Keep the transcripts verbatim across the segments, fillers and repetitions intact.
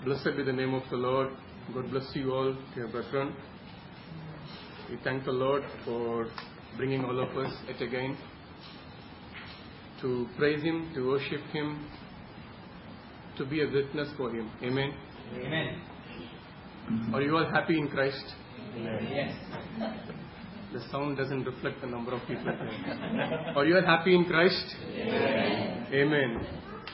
Blessed be the name of the Lord. God bless you all, dear brethren. We thank the Lord for bringing all of us yet again to praise Him, to worship Him, to be a witness for Him. Amen. Amen. Are you all happy in Christ? Yes. The sound doesn't reflect the number of people here. Are you all happy in Christ? Amen. Amen.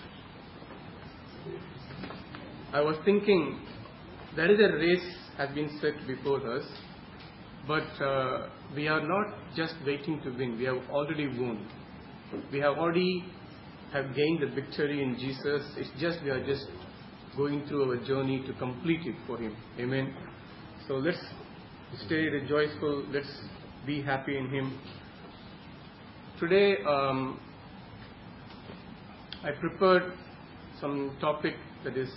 I was thinking, there is a race has been set before us, but uh, we are not just waiting to win. We have already won. We have already have gained the victory in Jesus. It's just we are just going through our journey to complete it for Him. Amen. So let's stay rejoiceful. Let's be happy in Him. Today, um, I prepared some topic that is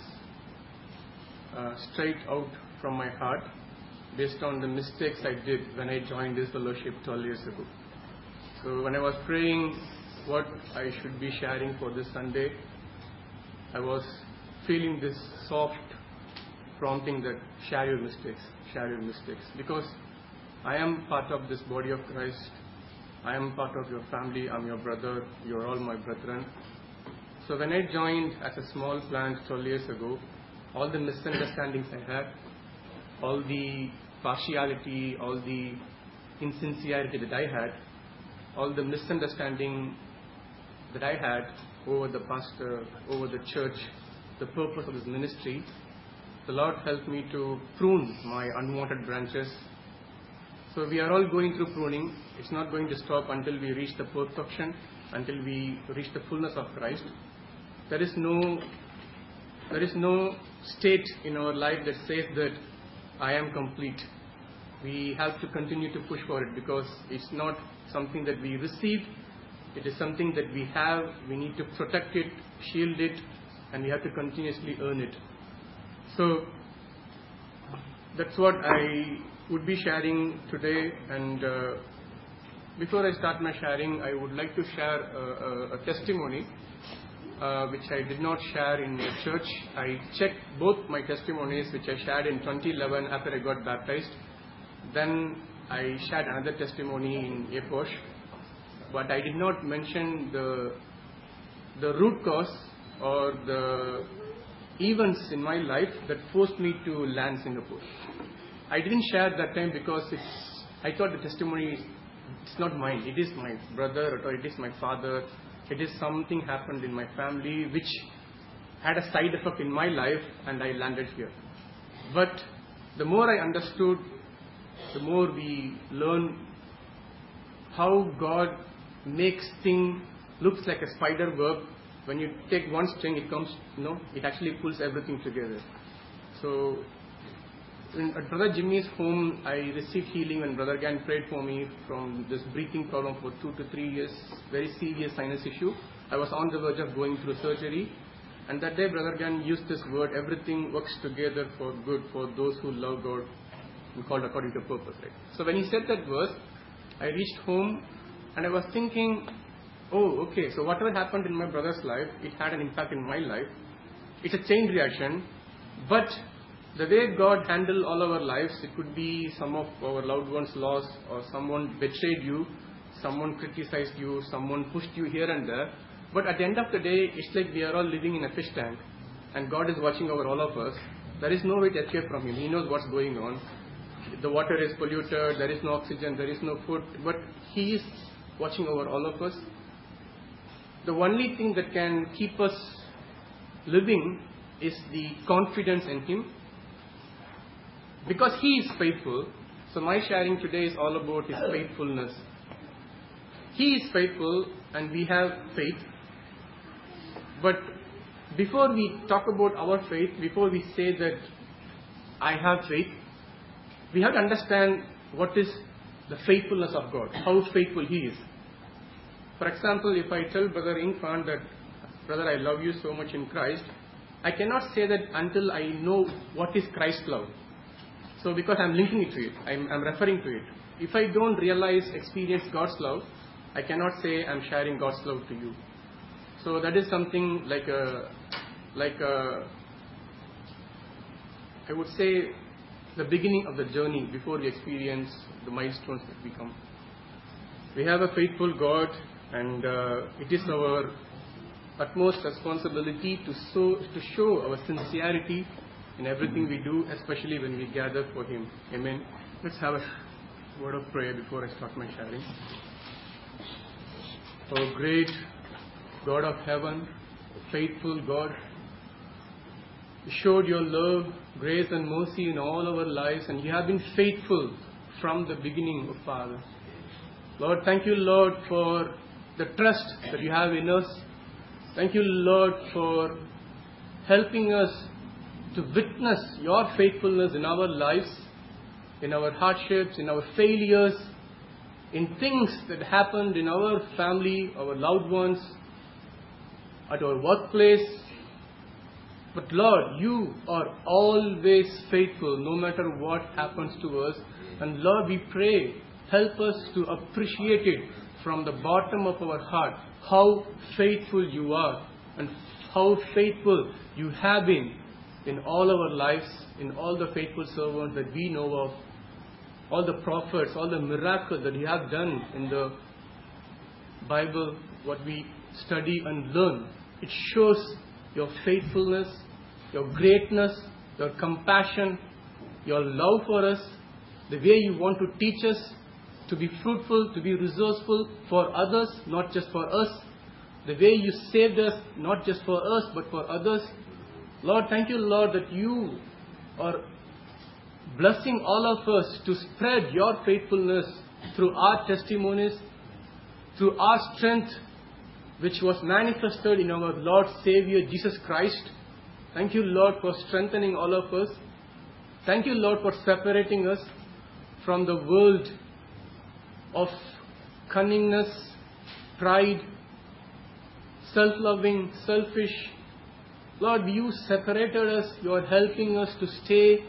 uh, straight out from my heart, based on the mistakes I did when I joined this fellowship twelve years ago. So when I was praying what I should be sharing for this Sunday, I was feeling this soft prompting that share your mistakes, share your mistakes. Because I am part of this body of Christ. I am part of your family. I'm your brother. You're all my brethren. So when I joined as a small plant twelve years ago, all the misunderstandings I had, all the partiality, all the insincerity that I had, all the misunderstanding that I had over the pastor, over the church, the purpose of this ministry, the Lord helped me to prune my unwanted branches. So we are all going through pruning. It's not going to stop until we reach the perfection, until we reach the fullness of Christ. There is no, there is no state in our life that says that I am complete. We have to continue to push for it, because it's not something that we receive. It is something that we have. We need to protect it, shield it, and we have to continuously earn it. So that's what I would be sharing today. And uh, before I start my sharing, I would like to share a, a, a testimony uh, which I did not share in the church. I checked both my testimonies, which I shared in twenty eleven after I got baptized. Then I shared another testimony in Eposh, but I did not mention the the root cause or the events in my life that forced me to land Singapore. I didn't share that time because it's, I thought the testimony, it's not mine. It is my brother or it is my father. It is something happened in my family which had a side effect in my life, and I landed here. But the more I understood, the more we learn how God makes things looks like a spider web. When you take one string, it comes, you know, it actually pulls everything together. So in, at Brother Jimmy's home, I received healing when Brother Gan prayed for me from this breathing problem for two to three years, very serious sinus issue. I was on the verge of going through surgery. And that day, Brother Gan used this word, everything works together for good for those who love God and called according to purpose. Right? So when he said that verse, I reached home and I was thinking, oh, okay, so whatever happened in my brother's life, it had an impact in my life. It's a chain reaction, but the way God handled all our lives, it could be some of our loved ones lost, or someone betrayed you, someone criticized you, someone pushed you here and there. But at the end of the day, it's like we are all living in a fish tank, and God is watching over all of us. There is no way to escape from Him. He knows what's going on. The water is polluted, there is no oxygen, there is no food, but He is watching over all of us. The only thing that can keep us living is the confidence in Him, because He is faithful. So my sharing today is all about His faithfulness. He is faithful and we have faith. But before we talk about our faith, before we say that I have faith, we have to understand what is the faithfulness of God, how faithful He is. For example, if I tell Brother Ingfan that, brother, I love you so much in Christ, I cannot say that until I know what is Christ's love. So because I'm linking it to it, I'm, I'm referring to it. If I don't realize, experience God's love, I cannot say I'm sharing God's love to you. So that is something like a, like a, I would say, the beginning of the journey before we experience the milestones that we come. We have a faithful God, and uh, it is our utmost responsibility to show, to show our sincerity in everything we do, especially when we gather for Him. Amen. Let's have a word of prayer before I start my sharing. Oh great God of heaven, faithful God, you showed your love, grace and mercy in all our lives, and you have been faithful from the beginning, oh Father. Lord, thank you, Lord, for the trust that you have in us. Thank you, Lord, for helping us to witness your faithfulness in our lives, in our hardships, in our failures, in things that happened in our family, our loved ones, at our workplace. But Lord, you are always faithful no matter what happens to us. And Lord, we pray, help us to appreciate it from the bottom of our heart, how faithful you are and how faithful you have been in all our lives, in all the faithful servants that we know of, all the prophets, all the miracles that you have done in the Bible, what we study and learn. It shows your faithfulness, your greatness, your compassion, your love for us, the way you want to teach us to be fruitful, to be resourceful for others, not just for us, the way you saved us, not just for us, but for others. Lord, thank you, Lord, that you are blessing all of us to spread your faithfulness through our testimonies, through our strength, which was manifested in our Lord Savior Jesus Christ. Thank you, Lord, for strengthening all of us. Thank you, Lord, for separating us from the world of cunningness, pride, self-loving, selfish. Lord, you separated us. You are helping us to stay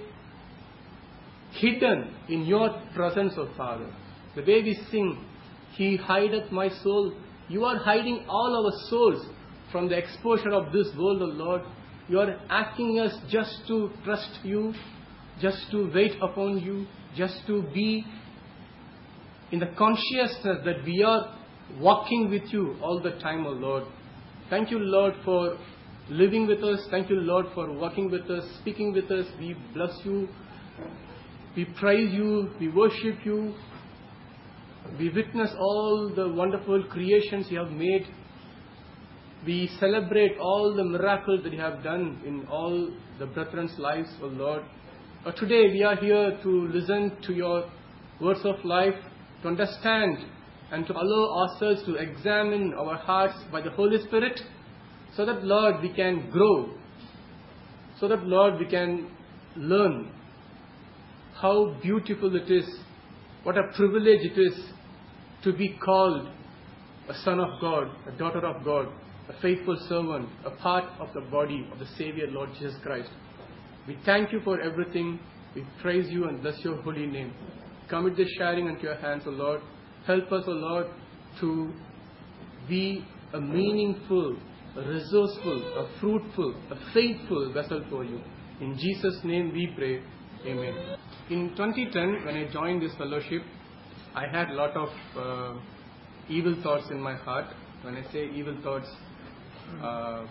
hidden in your presence, O Father. The way we sing, He hideth my soul. You are hiding all our souls from the exposure of this world, O Lord. You are asking us just to trust you, just to wait upon you, just to be in the consciousness that we are walking with you all the time, O Lord. Thank you, Lord, for living with us. Thank you, Lord, for walking with us, speaking with us. We bless you. We praise you. We worship you. We witness all the wonderful creations you have made. We celebrate all the miracles that you have done in all the brethren's lives, O Lord. But today we are here to listen to your words of life, to understand and to allow ourselves to examine our hearts by the Holy Spirit, so that, Lord, we can grow, so that, Lord, we can learn how beautiful it is, what a privilege it is to be called a son of God, a daughter of God, a faithful servant, a part of the body of the Savior, Lord Jesus Christ. We thank you for everything. We praise you and bless your holy name. Commit this sharing into your hands, O Lord. Help us, O Lord, to be a meaningful, a resourceful, a fruitful, a faithful vessel for you. In Jesus' name we pray. Amen. In twenty ten, when I joined this fellowship, I had a lot of uh, evil thoughts in my heart. When I say evil thoughts, uh,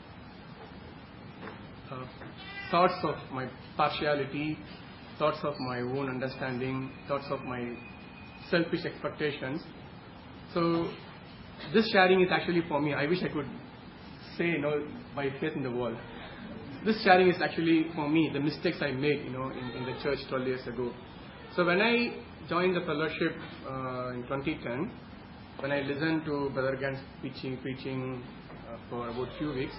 uh, thoughts of my partiality, thoughts of my own understanding, thoughts of my selfish expectations. So this sharing is actually for me. I wish I could say, you know, by faith in the wall. This sharing is actually for me, the mistakes I made, you know, in, in the church twelve years ago. So when I joined the fellowship uh, in twenty ten, when I listened to Brother Gans preaching, preaching uh, for about a few weeks,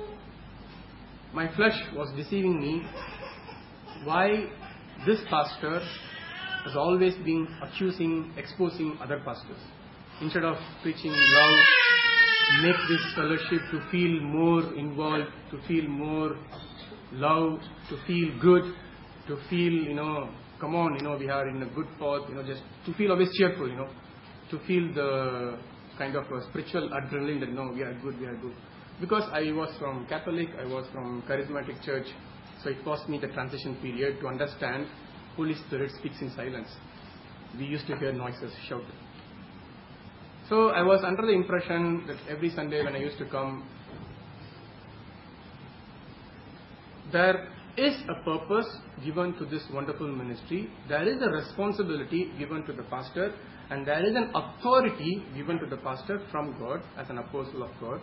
my flesh was deceiving me. Why this pastor has always been accusing, exposing other pastors. Instead of preaching love, make this fellowship to feel more involved, to feel more love, to feel good, to feel, you know, come on, you know, we are in a good path, you know, just to feel always cheerful, you know, to feel the kind of a spiritual adrenaline that, no, we are good, we are good. Because I was from Catholic, I was from Charismatic Church, So it cost me the transition period to understand Holy Spirit speaks in silence. We used to hear noises, shout. So I was under the impression that every Sunday when I used to come, there is a purpose given to this wonderful ministry. There is a responsibility given to the pastor, and there is an authority given to the pastor from God as an apostle of God.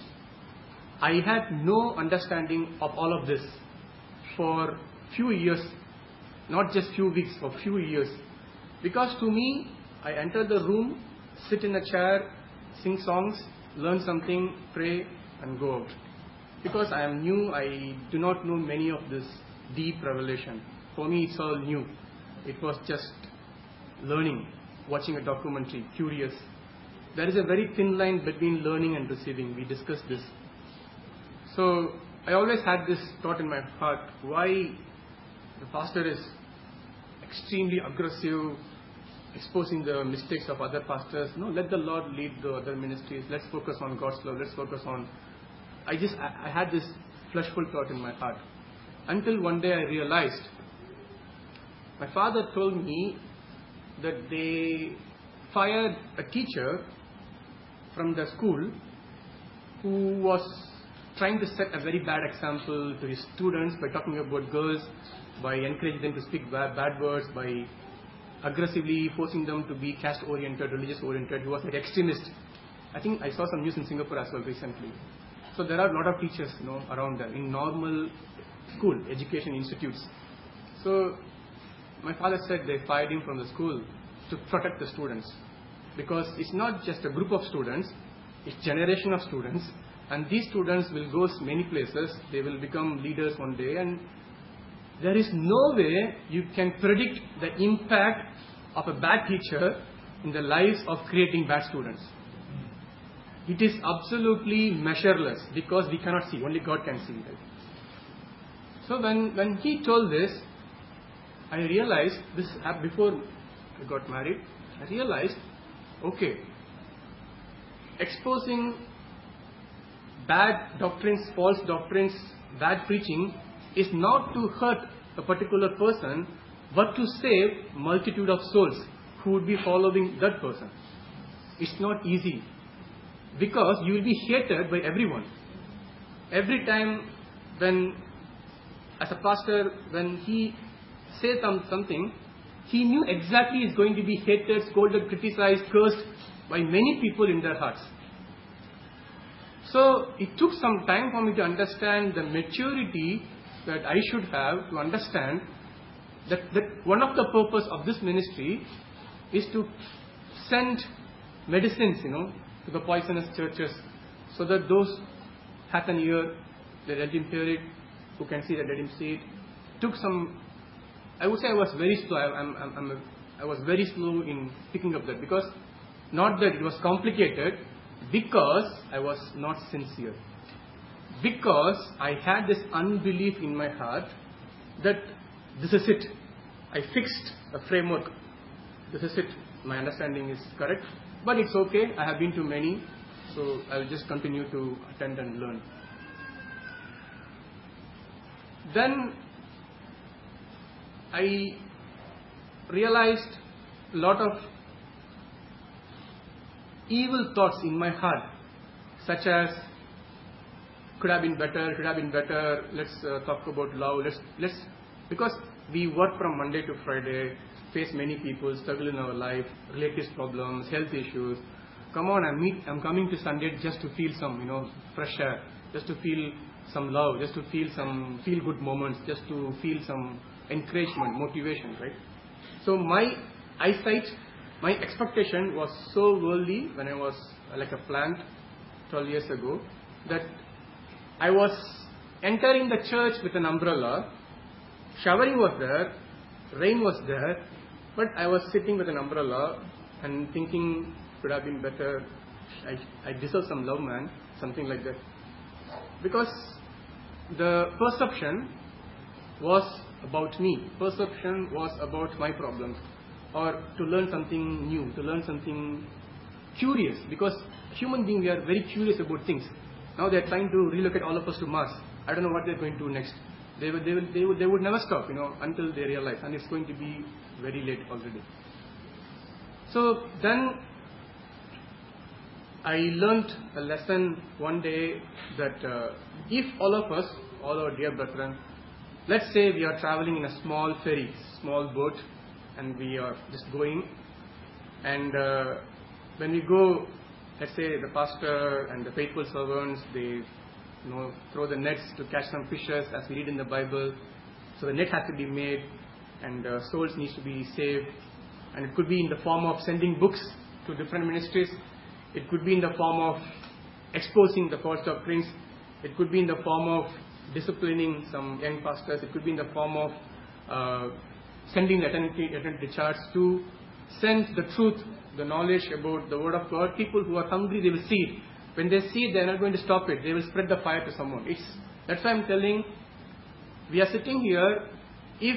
I had no understanding of all of this for few years, not just few weeks, for few years. Because to me, I enter the room, sit in a chair, sing songs, learn something, pray, and go out. Because I am new, I do not know many of this deep revelation. For me, it's all new. It was just learning, watching a documentary, curious. There is a very thin line between learning and receiving. We discussed this. So I always had this thought in my heart, why the pastor is extremely aggressive, exposing the mistakes of other pastors. No, let the Lord lead the other ministries. Let's focus on God's love. Let's focus on... I just, I, I had this fleshful thought in my heart. Until one day I realized, my father told me that they fired a teacher from the school who was trying to set a very bad example to his students by talking about girls, by encouraging them to speak bad, bad words, by aggressively forcing them to be caste-oriented, religious-oriented. He was an extremist. I think I saw some news in Singapore as well recently. So there are a lot of teachers, you know, around there in normal school, education institutes. So my father said they fired him from the school to protect the students. Because it's not just a group of students, it's generation of students. And these students will go many places, they will become leaders one day, and there is no way you can predict the impact of a bad teacher in the lives of creating bad students. It is absolutely measureless because we cannot see, only God can see it. So when, when he told this, I realized, this before I got married, I realized, okay, exposing bad doctrines, false doctrines, bad preaching is not to hurt a particular person, but to save multitude of souls who would be following that person. It's not easy because you will be hated by everyone. Every time when, as a pastor, when he says something, he knew exactly is going to be hated, scolded, criticized, cursed by many people in their hearts. So it took some time for me to understand the maturity that I should have to understand that, that one of the purpose of this ministry is to send medicines, you know, to the poisonous churches, so that those hath an ear, they let him hear it, who can see that let him see it. Took some, I would say I was very slow, I, I'm, I'm, I'm a, I was very slow in picking up that, because not that it was complicated, because I was not sincere. Because I had this unbelief in my heart that this is it. I fixed a framework. This is it. My understanding is correct. But it's okay. I have been to many. So I'll just continue to attend and learn. Then I realized a lot of evil thoughts in my heart, such as could have been better, should have been better, let's uh, talk about love, let's, let's, because we work from Monday to Friday, face many people, struggle in our life, relatives problems, health issues. Come on, I'm, meet, I'm coming to Sunday just to feel some, you know, fresh air, just to feel some love, just to feel some feel-good moments, just to feel some encouragement, motivation, right? So my eyesight, my expectation was so worldly when I was like a plant twelve years ago, that I was entering the church with an umbrella, showering was there, rain was there, but I was sitting with an umbrella and thinking, could have been better, I, I deserve some love, man, something like that. Because the perception was about me, perception was about my problems, or to learn something new, to learn something curious, because human beings, we are very curious about things. Now they are trying to relocate all of us to Mars. I don't know what they are going to do next. They would, they, will, they, would, they would never stop, you know, until they realize, and it's going to be very late already. So then I learnt a lesson one day that uh, if all of us, all our dear brethren, let's say we are traveling in a small ferry, small boat, and we are just going, and uh, when we go, let's say the pastor and the faithful servants, they you know, throw the nets to catch some fishes, as we read in the Bible. So the net has to be made, and uh, souls needs to be saved. And it could be in the form of sending books to different ministries. It could be in the form of exposing the false doctrines. It could be in the form of disciplining some young pastors. It could be in the form of uh, sending the attendant charge to send the truth, the knowledge about the Word of God. People who are hungry, they will see it. When they see it, they are not going to stop it. They will spread the fire to someone. It's, that's why I'm telling, we are sitting here, if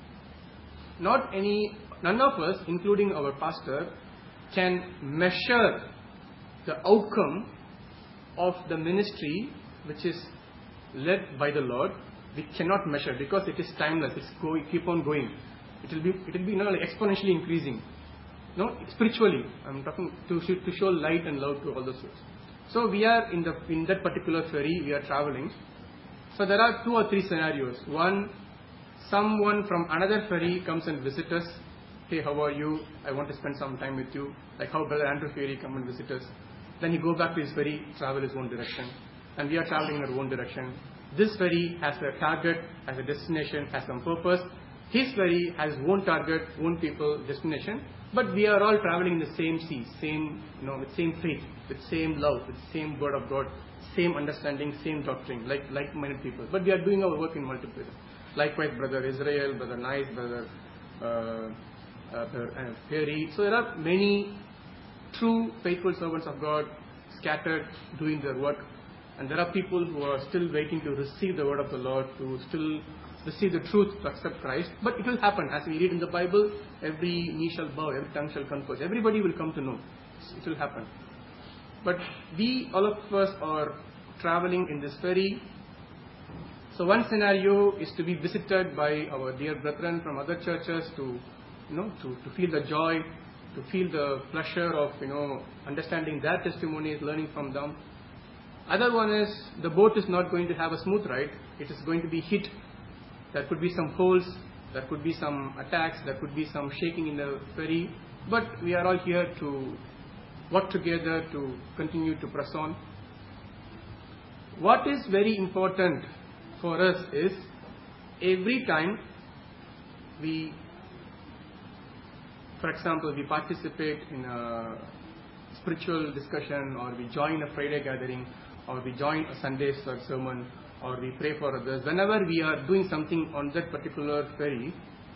not any, none of us, including our pastor, can measure the outcome of the ministry which is led by the Lord, we cannot measure, because it is timeless. It's going, keep on going. It will be, it will be you know, like exponentially increasing. No, spiritually, I'm talking to to show light and love to all the souls. So we are in the in that particular ferry, we are traveling. So there are two or three scenarios. One, someone from another ferry comes and visits us. Hey, how are you? I want to spend some time with you. Like how Brother Andrew Ferry come and visit us. Then he go back to his ferry, travel his own direction. And we are traveling in our own direction. This ferry has a target, has a destination, has some purpose. His ferry has own target, own people, destination. But we are all traveling in the same sea, same, you know, with same faith, with same love, with same word of God, same understanding, same doctrine, like like-minded people. But we are doing our work in multiple. Likewise, Brother Israel, Brother Nice, Brother uh, uh, uh, Perry. So there are many true faithful servants of God scattered doing their work. And there are people who are still waiting to receive the word of the Lord, to still receive the truth, to accept Christ. But it will happen. As we read in the Bible, every knee shall bow, every tongue shall confess. Everybody will come to know. It will happen. But we, all of us, are traveling in this ferry. So one scenario is to be visited by our dear brethren from other churches to, you know, to, to feel the joy, to feel the pleasure of, you know, understanding their testimonies, learning from them. Other one is the boat is not going to have a smooth ride. It is going to be hit. There could be some holes. There could be some attacks. There could be some shaking in the ferry. But we are all here to work together to continue to press on. What is very important for us is every time we, for example, we participate in a spiritual discussion, or we join a Friday gathering, or we join a Sunday sermon, or we pray for others. Whenever we are doing something on that particular ferry,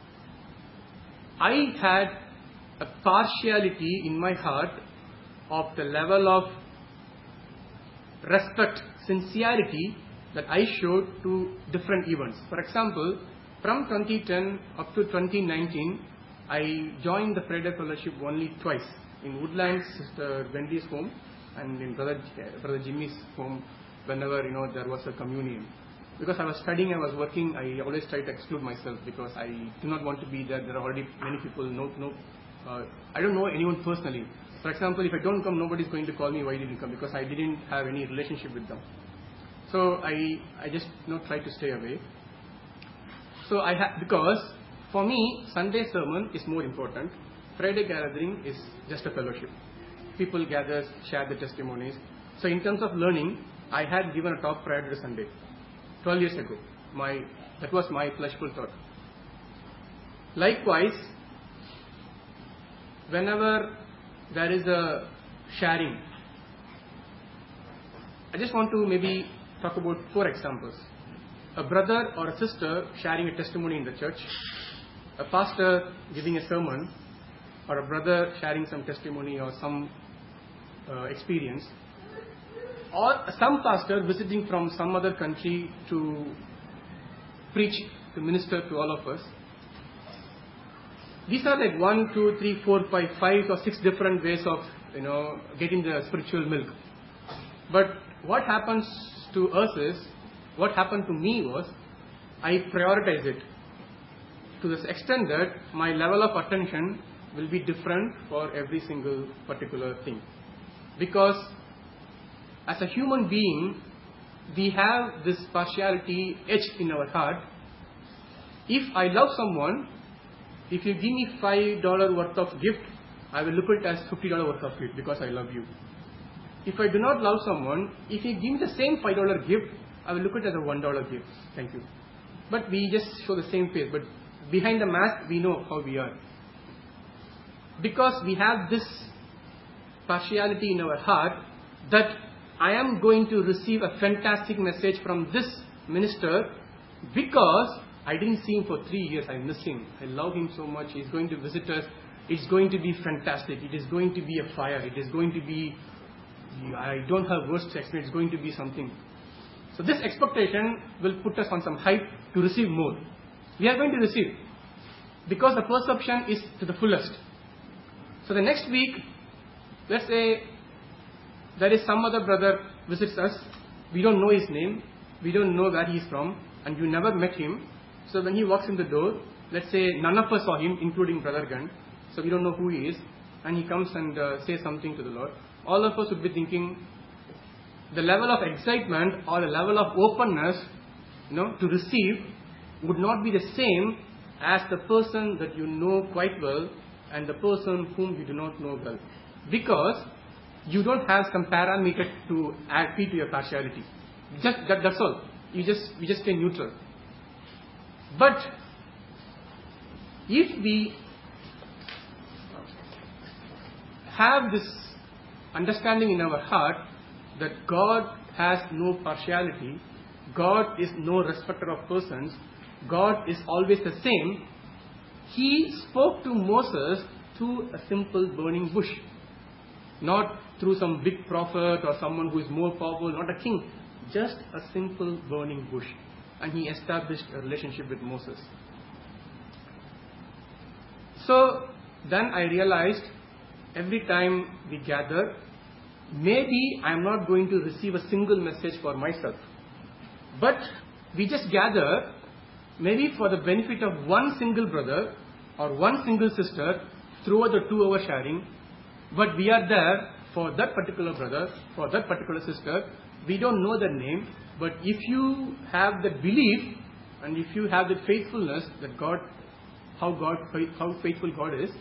I had a partiality in my heart of the level of respect, sincerity that I showed to different events. For example, from twenty ten up to twenty nineteen, I joined the Friday Fellowship only twice. In Woodlands, Sister Wendy's home, and in Brother, Brother Jimmy's home, whenever, you know, there was a communion. Because I was studying, I was working, I always try to exclude myself because I do not want to be there. There are already many people, no, no, uh, I don't know anyone personally. For example, if I don't come, nobody is going to call me, why didn't you come? Because I didn't have any relationship with them. So I, I just, you know, try to stay away. So I ha- because for me, Sunday sermon is more important. Friday gathering is just a fellowship. People gather, share the testimonies. So in terms of learning, I had given a top priority to Sunday. twelve years ago. My, that was my fleshful thought. Likewise, whenever there is a sharing, I just want to maybe talk about four examples. A brother or a sister sharing a testimony in the church, a pastor giving a sermon, or a brother sharing some testimony or some uh, experience, or some pastor visiting from some other country to preach, to minister to all of us. These are like one, two, three, four, five, five or six different ways of, you know, getting the spiritual milk. But what happens to us is, what happened to me was, I prioritize it to this extent that my level of attention will be different for every single particular thing. Because as a human being, we have this partiality etched in our heart. If I love someone, if you give me five dollars worth of gift, I will look at it as fifty dollars worth of gift because I love you. If I do not love someone, if you give me the same five dollars gift, I will look at it as a one dollar gift. Thank you. But we just show the same face. But behind the mask, we know how we are. Because we have this partiality in our heart that I am going to receive a fantastic message from this minister because I didn't see him for three years. I miss him. I love him so much. He's going to visit us. It's going to be fantastic. It is going to be a fire. It is going to be, I don't have words to explain. It's going to be something. So this expectation will put us on some hype to receive more. We are going to receive because the perception is to the fullest. So the next week, let's say there is some other brother visits us. We don't know his name. We don't know where he is from. And you never met him. So when he walks in the door, let's say none of us saw him, including Brother Gun. So we don't know who he is. And he comes and uh, says something to the Lord. All of us would be thinking, the level of excitement or the level of openness, you know, to receive would not be the same as the person that you know quite well and the person whom you do not know well. Because you don't have some parameter to add feed to your partiality. Just that, that's all. You just we just stay neutral. But if we have this understanding in our heart that God has no partiality, God is no respecter of persons, God is always the same, He spoke to Moses through a simple burning bush. Not through some big prophet or someone who is more powerful, not a king. Just a simple burning bush. And he established a relationship with Moses. So then I realized every time we gather, maybe I am not going to receive a single message for myself. But we just gather maybe for the benefit of one single brother or one single sister throughout the two hour sharing. But we are there for that particular brother, for that particular sister. We don't know their name, but if you have that belief and if you have that faithfulness that God, how God, how faithful God is,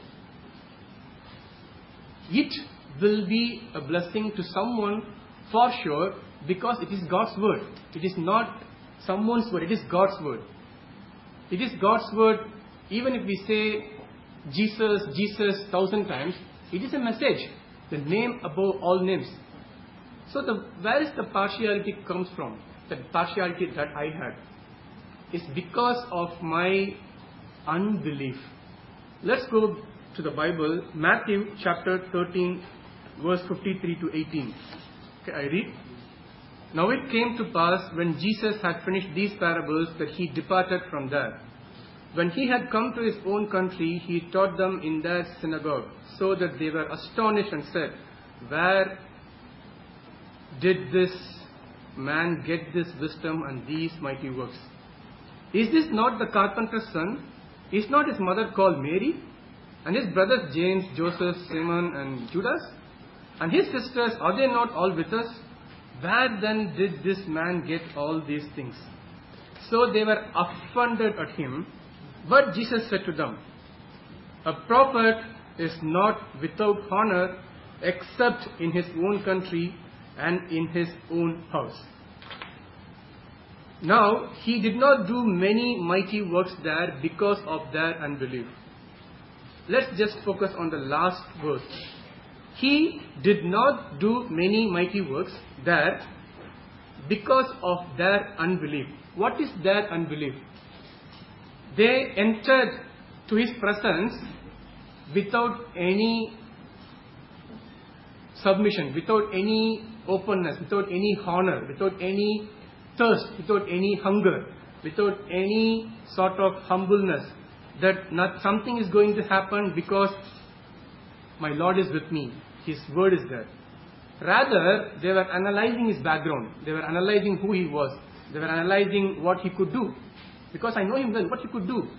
it will be a blessing to someone for sure because it is God's word. It is not someone's word, it is God's word. It is God's word. Even if we say Jesus, Jesus thousand times, it is a message, the name above all names. So the, where is the partiality comes from? The partiality that I had is because of my unbelief. Let's go to the Bible, Matthew chapter thirteen, verse fifty-three to eighteen. Okay, I read. Now it came to pass when Jesus had finished these parables that he departed from there. When he had come to his own country, he taught them in their synagogue, so that they were astonished and said, where did this man get this wisdom and these mighty works? Is this not the carpenter's son? Is not his mother called Mary? And his brothers James, Joseph, Simon and Judas? And his sisters, are they not all with us? Where then did this man get all these things? So they were offended at him. But Jesus said to them, a prophet is not without honor except in his own country and in his own house. Now, he did not do many mighty works there because of their unbelief. Let's just focus on the last verse. He did not do many mighty works there because of their unbelief. What is their unbelief? They entered to his presence without any submission, without any openness, without any honor, without any thirst, without any hunger, without any sort of humbleness that not something is going to happen because my Lord is with me, His word is there. Rather, they were analyzing his background, they were analyzing who he was, they were analyzing what he could do. because I know him well, what he could do.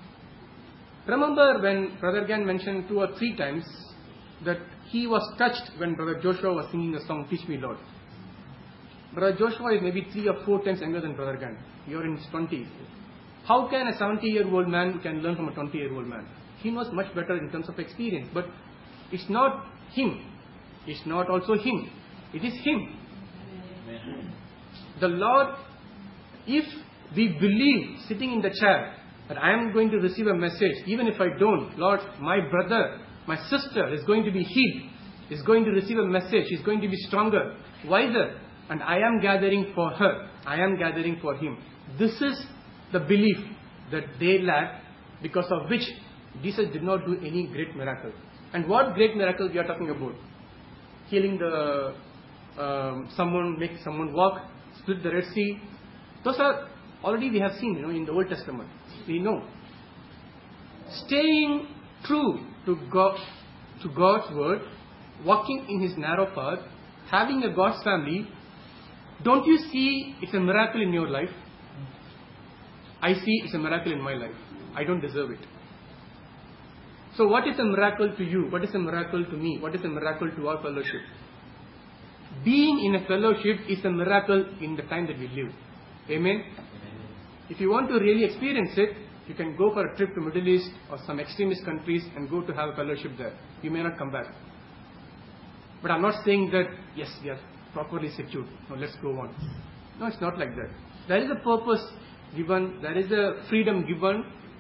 Remember when Brother Gan mentioned two or three times that he was touched when Brother Joshua was singing the song, Teach Me Lord. Brother Joshua is maybe three or four times younger than Brother Gan. You are in his twenties. How can a seventy-year-old man can learn from a twenty-year-old man? He knows much better in terms of experience. But it's not him. It's not also him. It is him. Amen. The Lord, if we believe sitting in the chair that I am going to receive a message, even if I don't, Lord, my brother, my sister is going to be healed, is going to receive a message, is going to be stronger, wiser, and I am gathering for her, I am gathering for him. This is the belief that they lack, because of which Jesus did not do any great miracle. And what great miracle we are talking about? Healing the um, someone, make someone walk, split the Red Sea. Those are already we have seen, you know, in the Old Testament. We know. Staying true to God, to God's word, walking in His narrow path, having a God's family. Don't you see it's a miracle in your life? I see it's a miracle in my life. I don't deserve it. So what is a miracle to you? What is a miracle to me? What is a miracle to our fellowship? Being in a fellowship is a miracle in the time that we live. Amen? Amen. If you want to really experience it, you can go for a trip to Middle East or some extremist countries and go to have a fellowship there. You may not come back. But I'm not saying that, yes, we are properly secured. Now let's go on. No, it's not like that. There is a purpose given. There is a freedom given,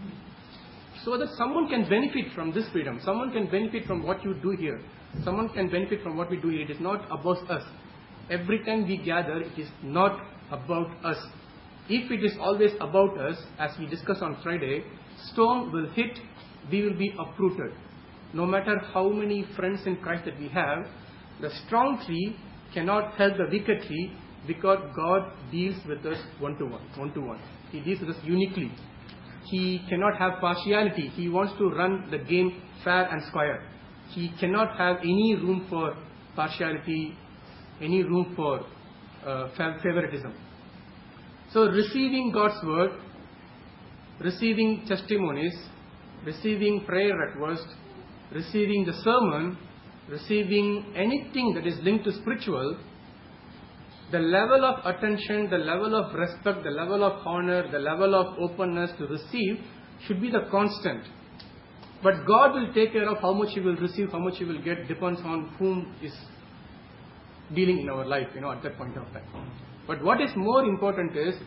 so that someone can benefit from this freedom. Someone can benefit from what you do here. Someone can benefit from what we do here. It is not about us. Every time we gather, it is not about us. If it is always about us, as we discussed on Friday, storm will hit, we will be uprooted. No matter how many friends in Christ that we have, the strong tree cannot help the weaker tree, because God deals with us one-to-one, one-to-one. He deals with us uniquely. He cannot have partiality. He wants to run the game fair and square. He cannot have any room for partiality, any room for uh, favoritism. So receiving God's word, receiving testimonies, receiving prayer requests, receiving the sermon, receiving anything that is linked to spiritual, the level of attention, the level of respect, the level of honor, the level of openness to receive should be the constant. But God will take care of how much He will receive, how much He will get, depends on whom is dealing in our life, you know, at that point of time. But what is more important is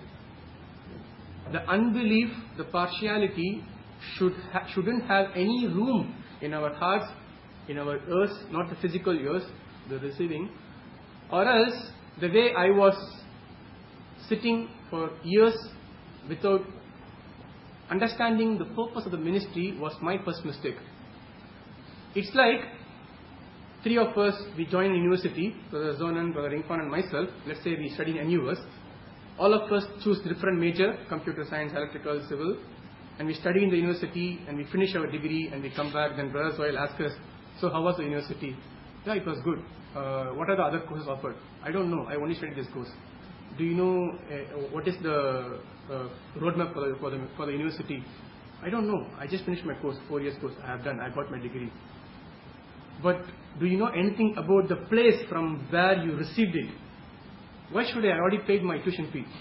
the unbelief, the partiality should ha- shouldn't have any room in our hearts, in our ears, not the physical ears, the receiving, or else the way I was sitting for years without understanding the purpose of the ministry was my first mistake. It's like three of us, we join university, Brother Zonan, Brother Ringfan and myself. Let's say we study in N U S. All of us choose different major, computer science, electrical, civil, and we study in the university and we finish our degree and we come back. Then Brother Zoel asks us, so how was the university? Yeah, it was good. Uh, what are the other courses offered? I don't know. I only studied this course. Do you know uh, what is the uh, roadmap for the, for, the, for the university? I don't know. I just finished my course, four years course. I have done. I got my degree. But do you know anything about the place from where you received it? Why should I? I already paid my tuition fee.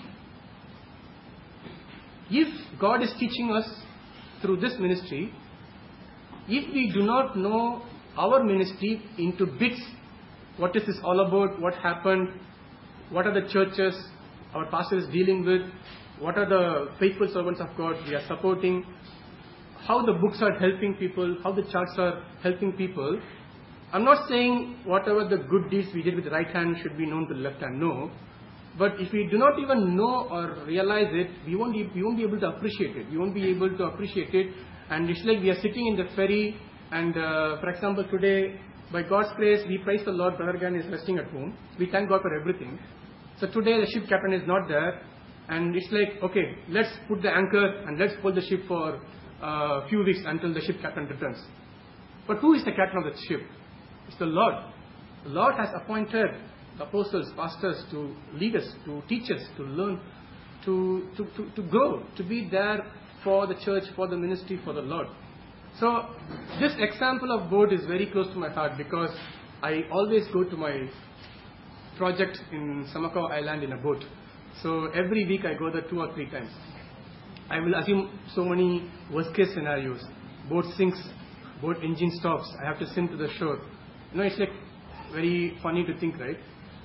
If God is teaching us through this ministry, if we do not know our ministry into bits, what is this all about, what happened, what are the churches our pastor is dealing with, what are the faithful servants of God we are supporting, how the books are helping people, how the charts are helping people. I'm not saying whatever the good deeds we did with the right hand should be known to the left hand, no. But if we do not even know or realize it, we won't be, we won't be able to appreciate it. We won't be able to appreciate it. And it's like we are sitting in the ferry and, uh, for example, today, by God's grace, we praise the Lord. Brother Gan is resting at home. We thank God for everything. So today the ship captain is not there. And it's like, okay, let's put the anchor and let's hold the ship for a uh, few weeks until the ship captain returns. But who is the captain of the ship? It's the Lord. The Lord has appointed the apostles, pastors to lead us, to teach us, to learn to, to, to, to grow, to be there for the church, for the ministry, for the Lord. So this example of boat is very close to my heart because I always go to my project in Samakawa Island in a boat. So every week I go there two or three times. I will assume so many worst case scenarios. Boat sinks, boat engine stops, I have to swim to the shore. You know, it's like very funny to think, right?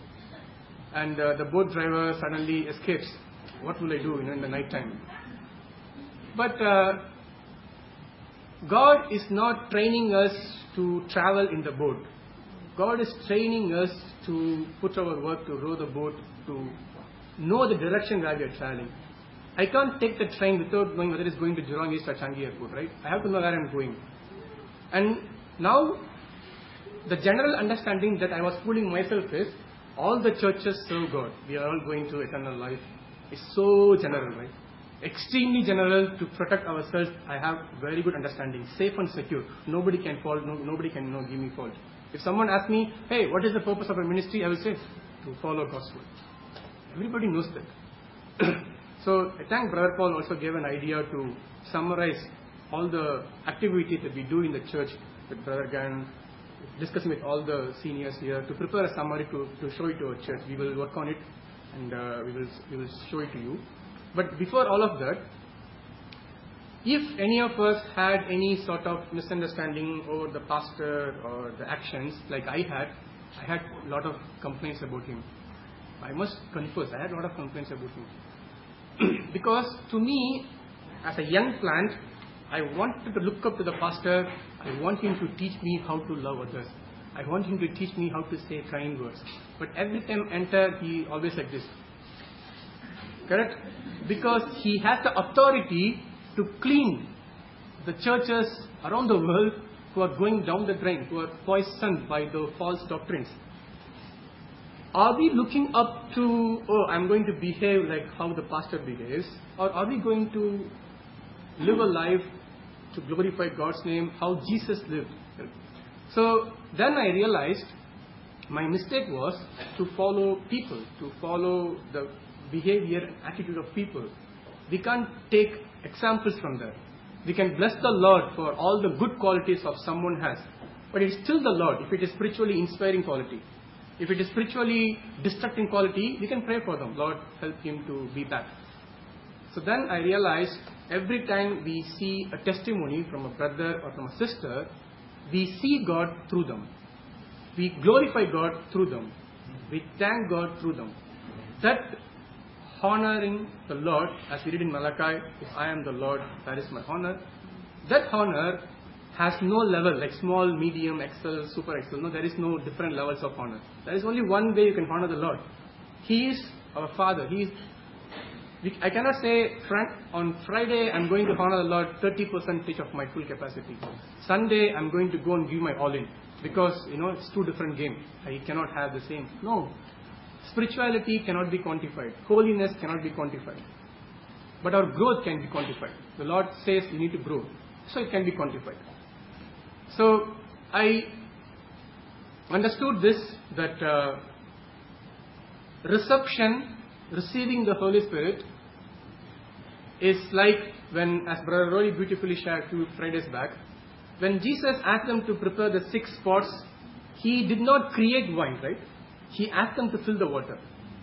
And uh, the boat driver suddenly escapes. What will I do, you know, in the night time? But uh, God is not training us to travel in the boat. God is training us to put our work, to row the boat, to know the direction where we are traveling. I can't take the train without knowing whether it's going to Jurong East or Changi Airport, right? I have to know where I'm going. And now, the general understanding that I was fooling myself is, all the churches serve God. We are all going to eternal life. It's so general, right? Extremely general to protect ourselves. I have very good understanding. Safe and secure. Nobody can fault. No, nobody can you know, give me fault. If someone asks me, hey, what is the purpose of a ministry? I will say, to follow God's word. Everybody knows that. So I thank Brother Paul also gave an idea to summarize all the activities that we do in the church with Brother Gan, discussing with all the seniors here to prepare a summary to, to show it to our church. We will work on it and uh, we will we will show it to you. But before all of that, if any of us had any sort of misunderstanding over the pastor or the actions like I had, I had a lot of complaints about him. I must confess, I had a lot of complaints about him. Because to me, as a young plant, I wanted to look up to the pastor. I want him to teach me how to love others. I want him to teach me how to say kind words. But every time I enter, he always like this. Correct? Because he has the authority to clean the churches around the world who are going down the drain, who are poisoned by the false doctrines. Are we looking up to, oh, I'm going to behave like how the pastor behaves? Or are we going to live a life to glorify God's name, how Jesus lived? So then I realized my mistake was to follow people, to follow the behavior and attitude of people. We can't take examples from that. We can bless the Lord for all the good qualities of someone has. But it's still the Lord if it is spiritually inspiring quality. If it is spiritually destructing quality, we can pray for them. Lord, help him to be back. So then I realized every time we see a testimony from a brother or from a sister, we see God through them. We glorify God through them. We thank God through them. That honoring the Lord, as we read in Malachi, if I am the Lord, that is my honor. That honor has no level, like small, medium, excel, super excel. No, there is no different levels of honor. There is only one way you can honor the Lord. He is our Father. He is. I cannot say, on Friday I'm going to honor the Lord thirty percent of my full capacity. Sunday I'm going to go and give my all-in. Because, you know, it's two different games. I cannot have the same. No. Spirituality cannot be quantified. Holiness cannot be quantified. But our growth can be quantified. The Lord says you need to grow. So it can be quantified. So I understood this, that uh, reception, receiving the Holy Spirit, is like when, as Brother Rory beautifully shared a few Fridays back, when Jesus asked them to prepare the six pots, he did not create wine, right? He asked them to fill the water.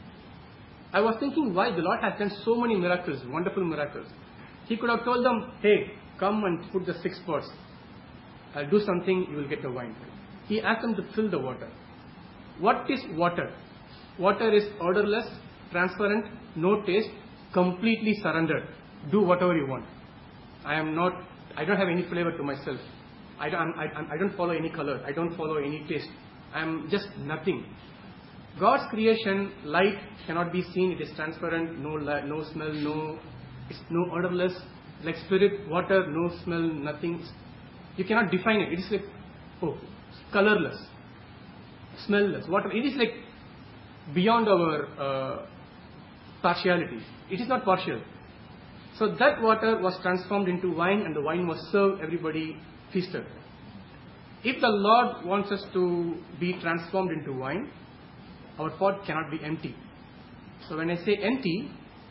I was thinking why the Lord has done so many miracles, wonderful miracles. He could have told them, hey, come and put the six pots. I'll do something, you will get the wine. He asked them to fill the water. What is water? Water is odorless, transparent, no taste, completely surrendered. Do whatever you want. I am not, I don't have any flavor to myself. I don't, I, I don't follow any color. I don't follow any taste. I am just nothing. God's creation, light cannot be seen. It is transparent, no light, no smell, no, it's no odorless. Like spirit, water, no smell, nothing. You cannot define it. It is like, oh, colorless, smellless. Water. It is like beyond our uh, partiality. It is not partial. So that water was transformed into wine, and the wine was served. Everybody feasted. If the Lord wants us to be transformed into wine, our pot cannot be empty. So when I say empty,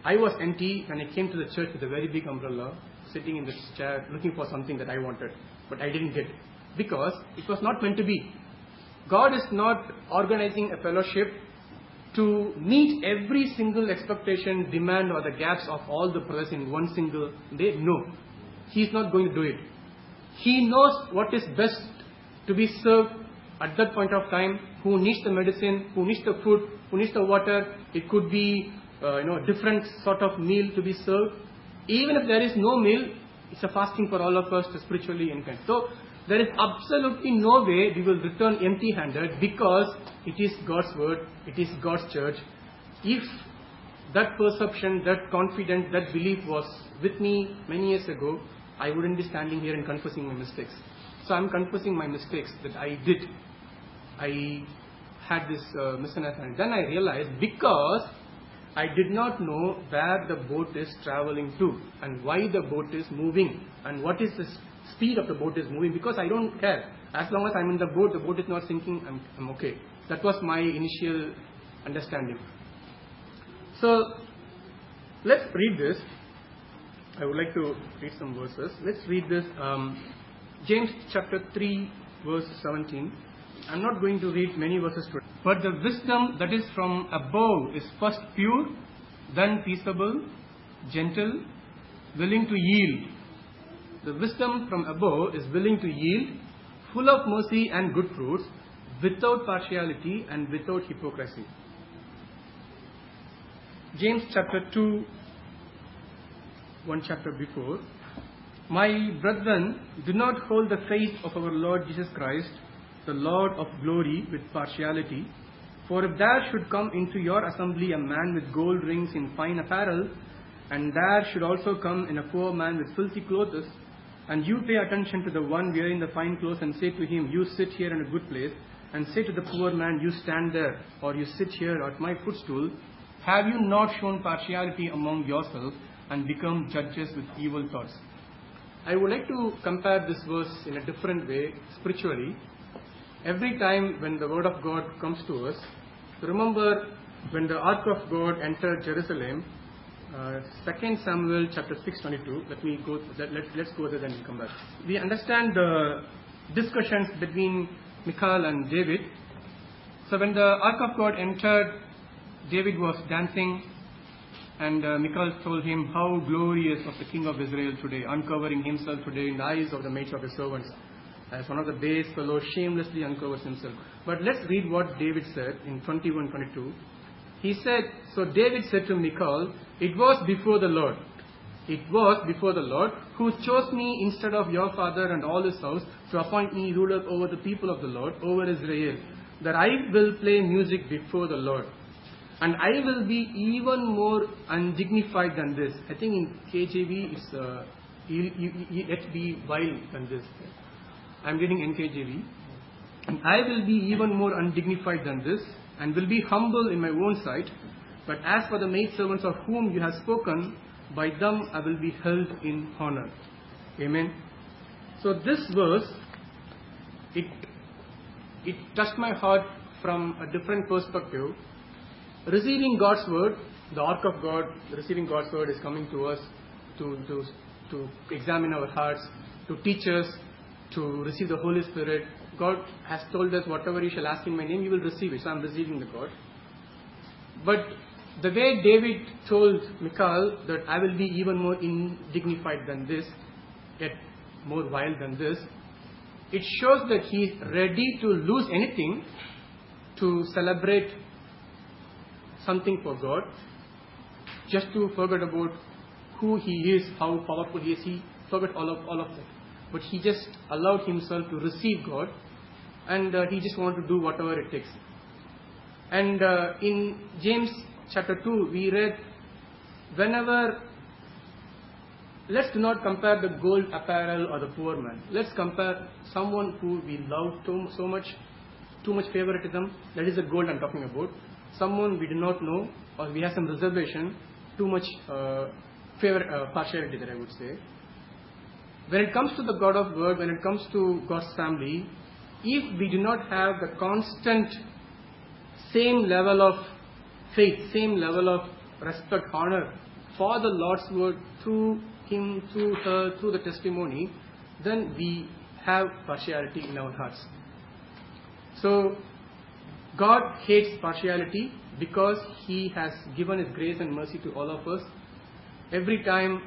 I was empty when I came to the church with a very big umbrella, sitting in this chair, looking for something that I wanted, but I didn't get, because it was not meant to be. God is not organizing a fellowship to meet every single expectation, demand, or the gaps of all the brothers in one single day. No, He is not going to do it. He knows what is best to be served at that point of time, who needs the medicine, who needs the food, who needs the water. It could be uh, you know, different sort of meal to be served. Even if there is no meal, it's a fasting for all of us to spiritually incline. So there is absolutely no way we will return empty-handed, because it is God's word, it is God's church. If that perception, that confidence, that belief was with me many years ago, I wouldn't be standing here and confessing my mistakes. So I'm confessing my mistakes that I did. I had this uh, misunderstanding. Then I realized, because I did not know where the boat is traveling to and why the boat is moving and what is the speed of the boat is moving, because I don't care. As long as I'm in the boat, the boat is not sinking, I'm, I'm okay. That was my initial understanding. So let's read this. I would like to read some verses. Let's read this. Um, James chapter three, verse seventeen. I'm not going to read many verses today. But the wisdom that is from above is first pure, then peaceable, gentle, willing to yield. The wisdom from above is willing to yield, full of mercy and good fruits, without partiality and without hypocrisy. James chapter two, one chapter before. My brethren, do not hold the faith of our Lord Jesus Christ, the Lord of glory, with partiality. For if there should come into your assembly a man with gold rings in fine apparel, and there should also come in a poor man with filthy clothes, and you pay attention to the one wearing the fine clothes, and say to him, you sit here in a good place, and say to the poor man, you stand there, or you sit here at my footstool, have you not shown partiality among yourselves, and become judges with evil thoughts? I would like to compare this verse in a different way, spiritually. Every time when the word of God comes to us, remember when the ark of God entered Jerusalem, uh, Second Samuel chapter six twenty-two. Let me go. Let, let, let's go there, then we'll come back. We understand the discussions between Michal and David. So when the ark of God entered, David was dancing, and uh, Michal told him how glorious was the King of Israel today, uncovering himself today in the eyes of the mates of his servants. As one of the base fellows shamelessly uncovers himself. But let's read what David said in twenty-one twenty-two. He said, so David said to Michal, it was before the Lord. It was before the Lord who chose me instead of your father and all his house to appoint me ruler over the people of the Lord, over Israel, that I will play music before the Lord. And I will be even more undignified than this. I think in K J V it's uh, yet be vile than this. I'm reading N K J V. And I will be even more undignified than this, and will be humble in my own sight. But as for the maidservants of whom you have spoken, by them I will be held in honor. Amen. So this verse, it it touched my heart from a different perspective. Receiving God's word, the ark of God, receiving God's word is coming to us to, to, to examine our hearts, to teach us, to receive the Holy Spirit. God has told us, whatever you shall ask in my name, you will receive it. So I'm receiving the God. But the way David told Michal that I will be even more indignified than this, yet more vile than this, it shows that he is ready to lose anything to celebrate something for God, just to forget about who he is, how powerful he is. He forgot all of all of that. But he just allowed himself to receive God, and uh, he just wanted to do whatever it takes. And uh, in James chapter two, we read, whenever, let's do not compare the gold apparel or the poor man. Let's compare someone who we love too, so much, too much favoritism. That is the gold I'm talking about. Someone we do not know, or we have some reservation, too much uh, favor, uh, partiality, that I would say. When it comes to the God of Word, when it comes to God's family, if we do not have the constant same level of faith, same level of respect, honor for the Lord's word through him, through her, through the testimony, then we have partiality in our hearts. So, God hates partiality because He has given His grace and mercy to all of us. Every time,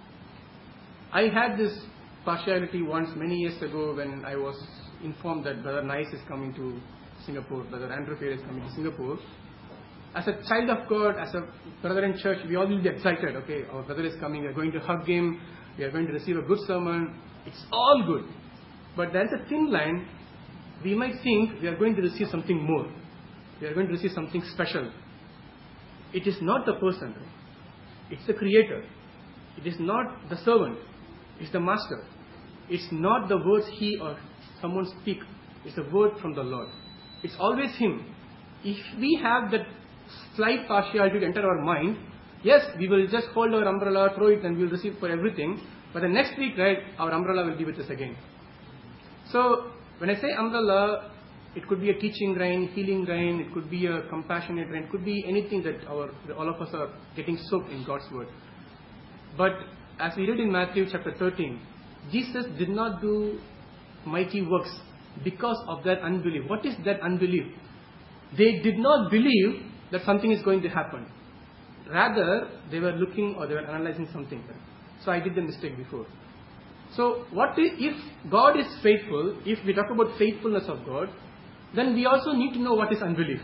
I had this partiality once many years ago when I was informed that Brother Nice is coming to Singapore, Brother Andrew Fair is coming to Singapore. As a child of God, as a brother in church, we all will be excited. Okay, our brother is coming, we are going to hug him, we are going to receive a good sermon. It's all good. But there is a thin line. We might think we are going to receive something more. We are going to receive something special. It is not the person. It's the Creator. It is not the servant. It's the Master. It's not the words he or someone speak. It's a word from the Lord. It's always Him. If we have that slight partiality to enter our mind, yes, we will just hold our umbrella, throw it, and we will receive for everything. But the next week, right, our umbrella will be with us again. So, when I say umbrella, it could be a teaching rain, healing rain, it could be a compassionate rain, it could be anything that our all of us are getting soaked in God's word. But as we read in Matthew chapter thirteen, Jesus did not do mighty works because of their unbelief. What is that unbelief? They did not believe that something is going to happen. Rather, they were looking or they were analyzing something. So I did the mistake before. So what if, if God is faithful, if we talk about faithfulness of God, then we also need to know what is unbelief.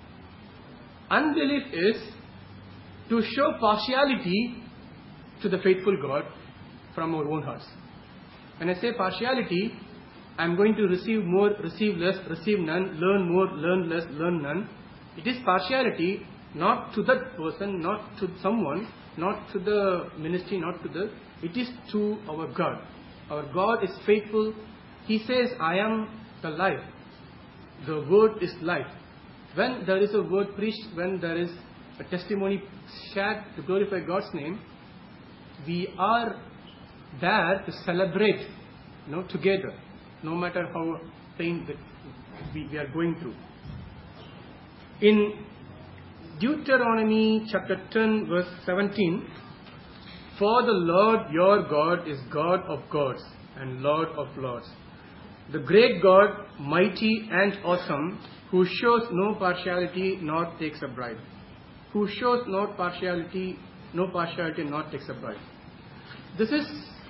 Unbelief is to show partiality to the faithful God from our own hearts. When I say partiality, I am going to receive more, receive less, receive none, learn more, learn less, learn none. It is partiality not to that person, not to someone, not to the ministry, not to the... It is to our God. Our God is faithful. He says, I am the life. The word is life. When there is a word preached, when there is a testimony shared to glorify God's name, we are there to celebrate, you know, together, no matter how pain that we, we are going through. In Deuteronomy chapter ten verse seventeen, for the Lord your God is God of gods and Lord of lords, the great God, mighty and awesome, who shows no partiality nor takes a bribe. Who shows no partiality, no partiality nor takes a bribe. This is,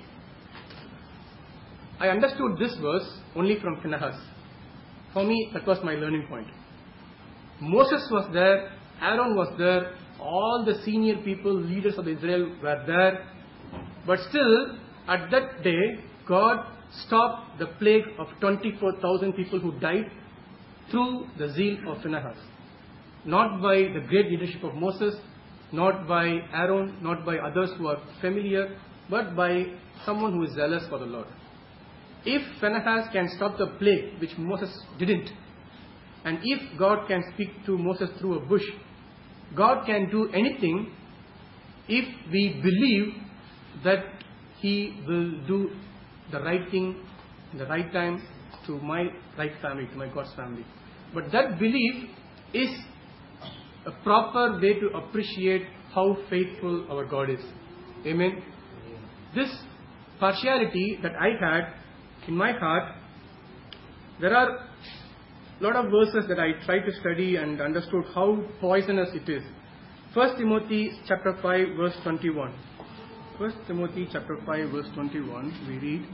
I understood this verse only from Phinehas. For me, that was my learning point. Moses was there, Aaron was there, all the senior people, leaders of Israel were there. But still, at that day, God stopped the plague of twenty-four thousand people who died through the zeal of Phinehas. Not by the great leadership of Moses, not by Aaron, not by others who are familiar, but by someone who is zealous for the Lord. If Phinehas can stop the plague, which Moses didn't, and if God can speak to Moses through a bush, God can do anything if we believe that He will do the right thing in the right time to my right family, to my God's family. But that belief is a proper way to appreciate how faithful our God is. Amen. This partiality that I had in my heart, there are a lot of verses that I tried to study and understood how poisonous it is. First Timothy chapter five verse twenty-one. First Timothy chapter five verse twenty-one, we read,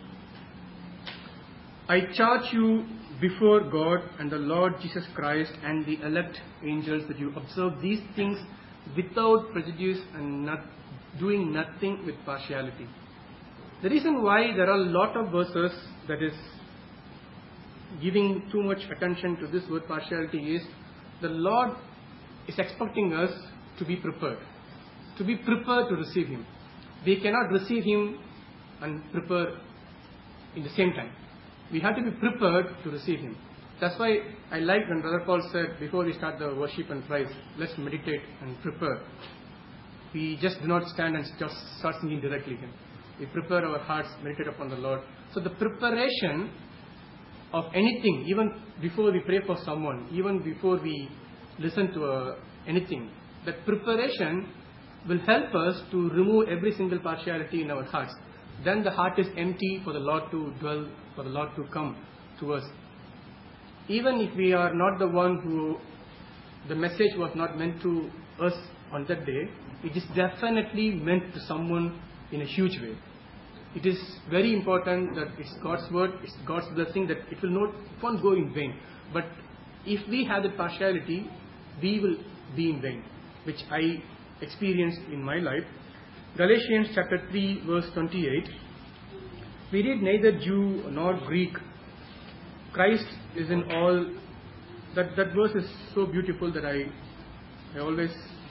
I charge you before God and the Lord Jesus Christ and the elect angels that you observe these things without prejudice and not doing nothing with partiality. The reason why there are a lot of verses that is giving too much attention to this word partiality is the Lord is expecting us to be prepared. To be prepared to receive Him. We cannot receive Him and prepare in the same time. We have to be prepared to receive Him. That's why I like when Brother Paul said before we start the worship and praise, let's meditate and prepare. We just do not stand and just start singing directly. We prepare our hearts, meditate upon the Lord. So the preparation of anything, even before we pray for someone, even before we listen to uh, anything, that preparation will help us to remove every single partiality in our hearts. Then the heart is empty for the Lord to dwell, for the Lord to come to us. Even if we are not the one who, the message was not meant to us on that day, it is definitely meant to someone in a huge way. It is very important that it's God's word, it's God's blessing, that it will not, it won't go in vain. But if we have the partiality, we will be in vain, which I experienced in my life. Galatians chapter three verse twenty-eight. We read, neither Jew nor Greek, Christ is in all. That, that verse is so beautiful that I, I always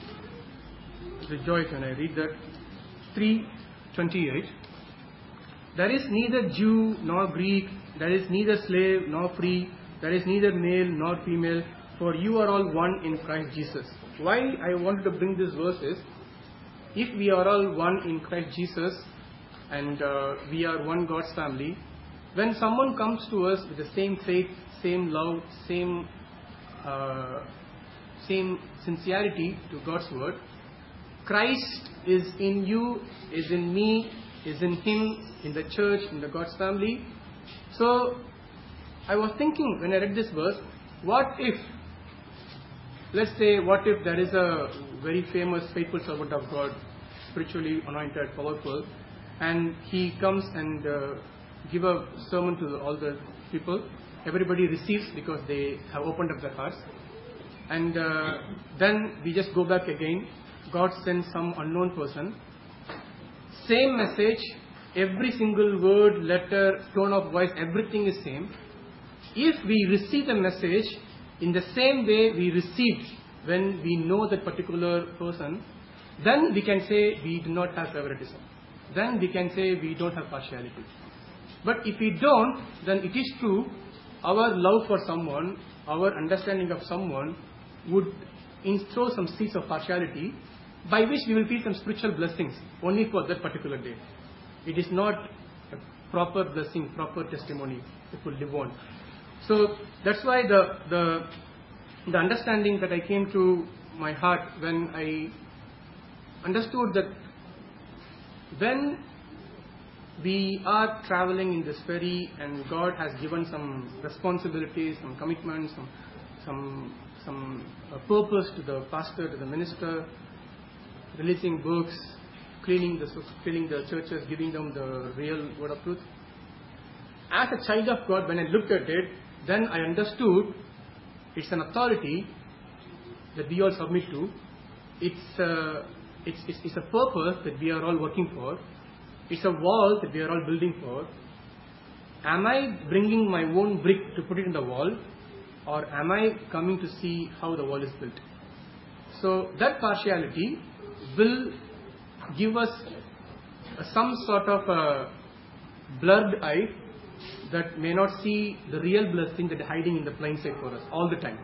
rejoice when I read that. three twenty-eight. There is neither Jew nor Greek, there is neither slave nor free, there is neither male nor female, for you are all one in Christ Jesus. Why I wanted to bring this verse is, if we are all one in Christ Jesus and uh, we are one God's family, when someone comes to us with the same faith, same love, same uh, same sincerity to God's word, Christ is in you, is in me, is in him, in the church, in the God's family. So I was thinking when I read this verse, what if, let's say, what if there is a very famous faithful servant of God, spiritually anointed, powerful, and he comes and uh, give a sermon to all the people. Everybody receives because they have opened up their hearts. And uh, then we just go back again. God sends some unknown person. Same message, every single word, letter, tone of voice, everything is same. If we receive the message in the same way we received when we know that particular person, then we can say we do not have favoritism. Then we can say we don't have partiality. But if we don't, then it is true, our love for someone, our understanding of someone would instill some seeds of partiality, by which we will feel some spiritual blessings only for that particular day. It is not a proper blessing, proper testimony that will live on. So that's why the the the understanding that I came to my heart when I understood that when we are traveling in this ferry and God has given some responsibilities, some commitments, some some some uh, purpose to the pastor, to the minister, releasing books, cleaning the cleaning the churches, giving them the real word of truth. As a child of God, when I looked at it, then I understood it's an authority that we all submit to. It's a, it's, it's, it's a purpose that we are all working for. It's a wall that we are all building for. Am I bringing my own brick to put it in the wall, or am I coming to see how the wall is built? So that partiality will give us some sort of a blurred eye that may not see the real blessing that is hiding in the plain sight for us all the time.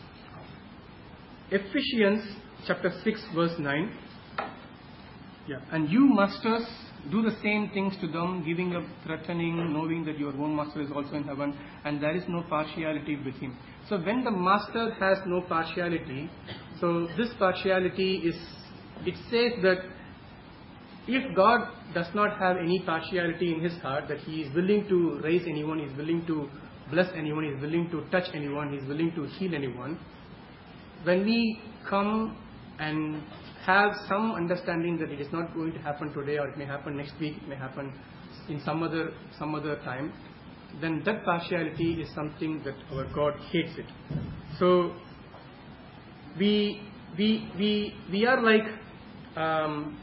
Ephesians chapter six verse nine. Yeah. And you masters, do the same things to them, giving up, threatening, knowing that your own master is also in heaven, and there is no partiality with him. So when the master has no partiality, so this partiality is, it says that if God does not have any partiality in his heart, that he is willing to raise anyone, he is willing to bless anyone, he is willing to touch anyone, he is willing to heal anyone, when we come and have some understanding that it is not going to happen today, or it may happen next week, it may happen in some other some other time, then that partiality is something that our God hates it. So we we we we are like, um,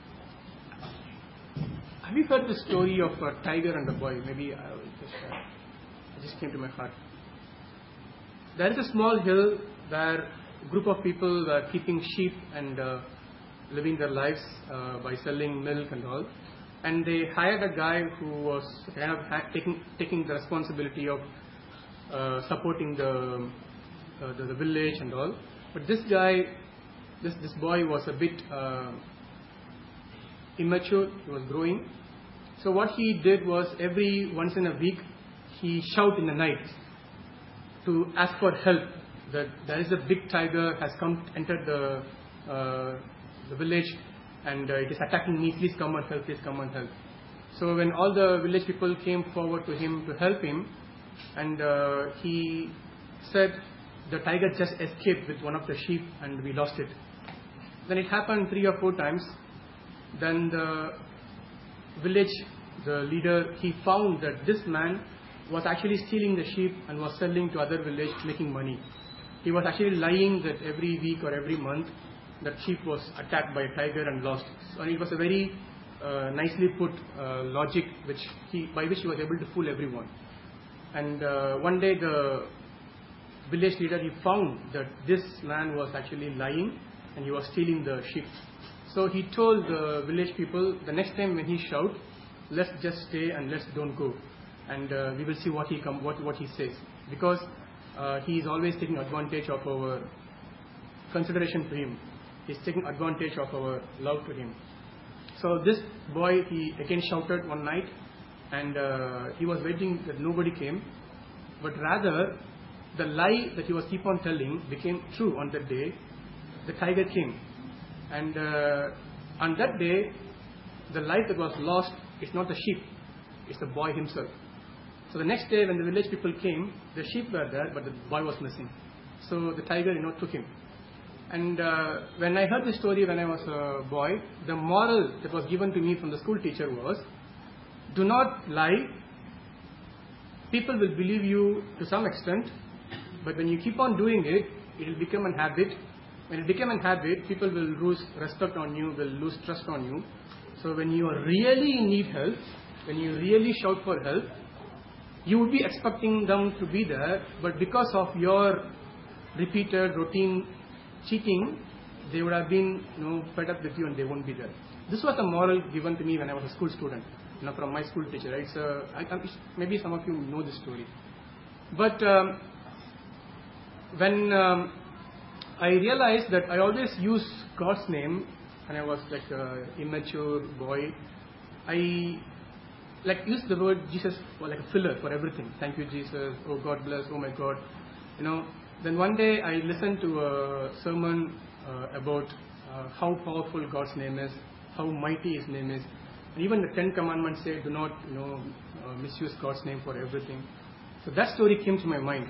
have you heard the story of a tiger and a boy? Maybe I will just uh, it just came to my heart. There is a small hill where a group of people were keeping sheep and uh, living their lives uh, by selling milk and all. And they hired a guy who was kind of ha- taking taking the responsibility of uh, supporting the, uh, the the village and all. But this guy, this this boy was a bit uh, immature. He was growing. So what he did was, every once in a week he shout in the night to ask for help, that there is a big tiger has come entered the uh, the village and uh, it is attacking me. Please come and help. Please come and help. So when all the village people came forward to him to help him, and uh, he said the tiger just escaped with one of the sheep and we lost it. Then it happened three or four times. Then the village, the leader, he found that this man was actually stealing the sheep and was selling to other village, making money. He was actually lying that every week or every month that sheep was attacked by a tiger and lost. So it was a very uh, nicely put uh, logic which he, by which he was able to fool everyone. And uh, one day the village leader, he found that this man was actually lying and he was stealing the sheep. So he told the village people, the next time when he shout, let's just stay and let's don't go, and uh, we will see what he come, what what he says, because uh, he is always taking advantage of our consideration to him. He's taking advantage of our love to him. So this boy, he again shouted one night, and uh, he was waiting that nobody came, but rather the lie that he was keep on telling became true on that day. The tiger came, and uh, on that day, the life that was lost is not the sheep, it's the boy himself. So the next day when the village people came, the sheep were there, but the boy was missing. So the tiger, you know, took him. And uh, when I heard this story when I was a boy, the moral that was given to me from the school teacher was, do not lie. People will believe you to some extent, but when you keep on doing it, it will become a habit. When it becomes a habit, people will lose respect on you, will lose trust on you. So when you are really in need help, when you really shout for help, you would be expecting them to be there, but because of your repeated routine cheating, they would have been, you know, fed up with you and they won't be there. This was a moral given to me when I was a school student, you know, from my school teacher. Right? So I, I, maybe some of you know this story. But um, when um, I realized that I always use God's name when I was like an immature boy, I like use the word Jesus for like a filler for everything. Thank you, Jesus. Oh, God bless. Oh my God. You know. Then one day I listened to a sermon uh, about uh, how powerful God's name is, how mighty His name is, and even the Ten Commandments say, do not, you know, uh, misuse God's name for everything. So that story came to my mind.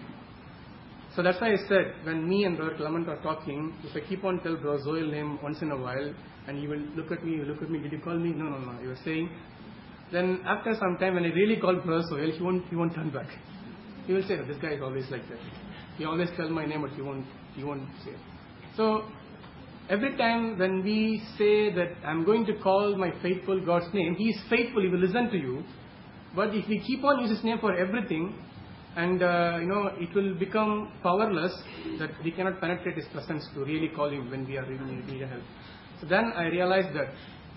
So that's why I said, when me and Brother Clement are talking, if I keep on tell Brother Zoel name once in a while, and he will look at me, he will look at me, did you call me? No, no, no. He was saying. Then after some time, when I really call Brother Zoel, he won't, he won't turn back. He will say, oh, this guy is always like that. He always tell my name, but he won't, he won't say it. So every time when we say that I'm going to call my faithful God's name, He is faithful, He will listen to you. But if we keep on using His name for everything, and uh, you know, it will become powerless, that we cannot penetrate His presence to really call Him when we are really need help. So then I realized that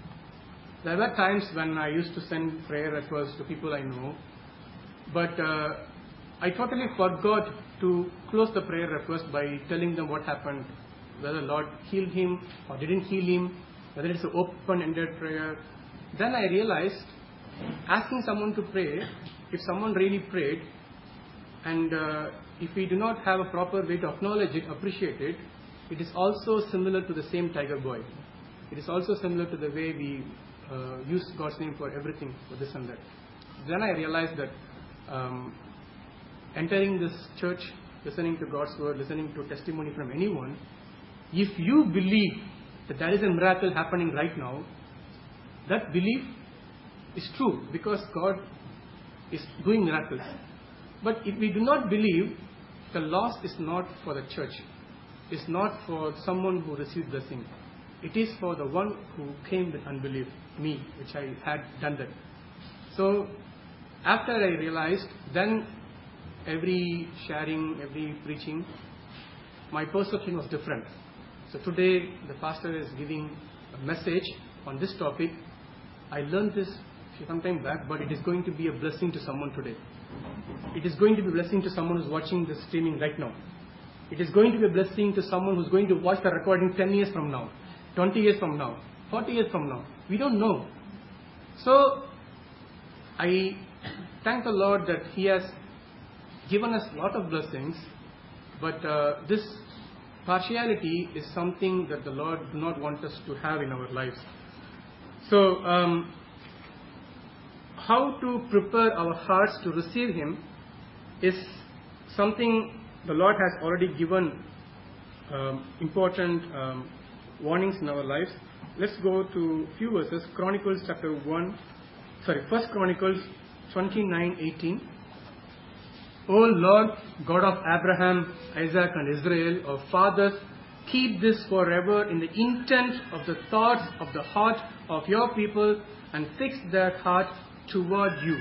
there were times when I used to send prayer requests to people I know, but uh, I totally forgot to close the prayer request by telling them what happened, whether the Lord healed him or didn't heal him, whether it's an open-ended prayer. Then I realized, asking someone to pray, if someone really prayed, and uh, if we do not have a proper way to acknowledge it, appreciate it, it is also similar to the same tiger boy. It is also similar to the way we uh, use God's name for everything, for this and that. Then I realized that um, entering this church, listening to God's word, listening to testimony from anyone, if you believe that there is a miracle happening right now, that belief is true because God is doing miracles. But if we do not believe, the loss is not for the church. It's not for someone who received blessing. It is for the one who came with unbelief, me, which I had done that. So after I realized, then every sharing, every preaching, my perception was different. So today the pastor is giving a message on this topic. I learned this some time back, but it is going to be a blessing to someone today. It is going to be a blessing to someone who is watching this streaming right now. It is going to be a blessing to someone who is going to watch the recording ten years from now, twenty years from now, forty years from now. We don't know. So I thank the Lord that He has given us a lot of blessings, but uh, this partiality is something that the Lord do not want us to have in our lives. So, um, how to prepare our hearts to receive Him is something the Lord has already given um, important um, warnings in our lives. Let's go to a few verses. Chronicles chapter one, sorry, First Chronicles twenty-nine eighteen. O Lord, God of Abraham, Isaac, and Israel, our fathers, keep this forever in the intent of the thoughts of the heart of your people, and fix their heart toward you.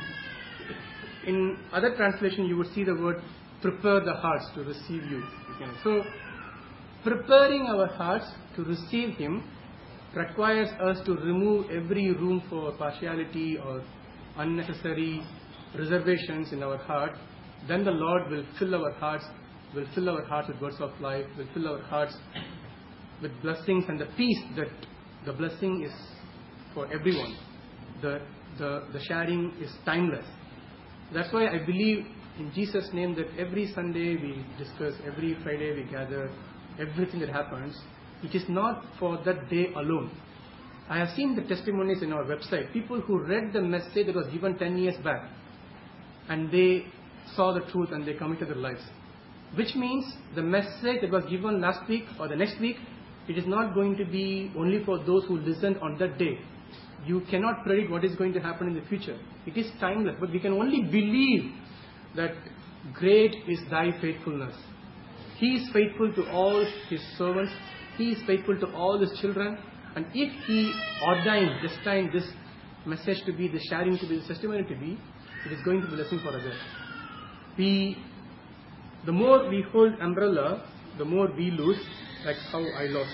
In other translation, you would see the word prepare the hearts to receive you. So, preparing our hearts to receive Him requires us to remove every room for partiality or unnecessary reservations in our heart. Then the Lord will fill our hearts, will fill our hearts with words of life, will fill our hearts with blessings and the peace that the blessing is for everyone. The, the, the sharing is timeless. That's why I believe in Jesus' name that every Sunday we discuss, every Friday we gather, everything that happens, it is not for that day alone. I have seen the testimonies in our website, people who read the message that was given ten years back and they saw the truth and they committed their lives. Which means the message that was given last week or the next week, it is not going to be only for those who listened on that day. You cannot predict what is going to happen in the future. It is timeless, but we can only believe that great is thy faithfulness. He is faithful to all His servants. He is faithful to all His children. And if He ordained, destined this message to be, the sharing to be, the testimony to be, it is going to be a blessing for others. We, the more we hold umbrella, the more we lose, like how I lost.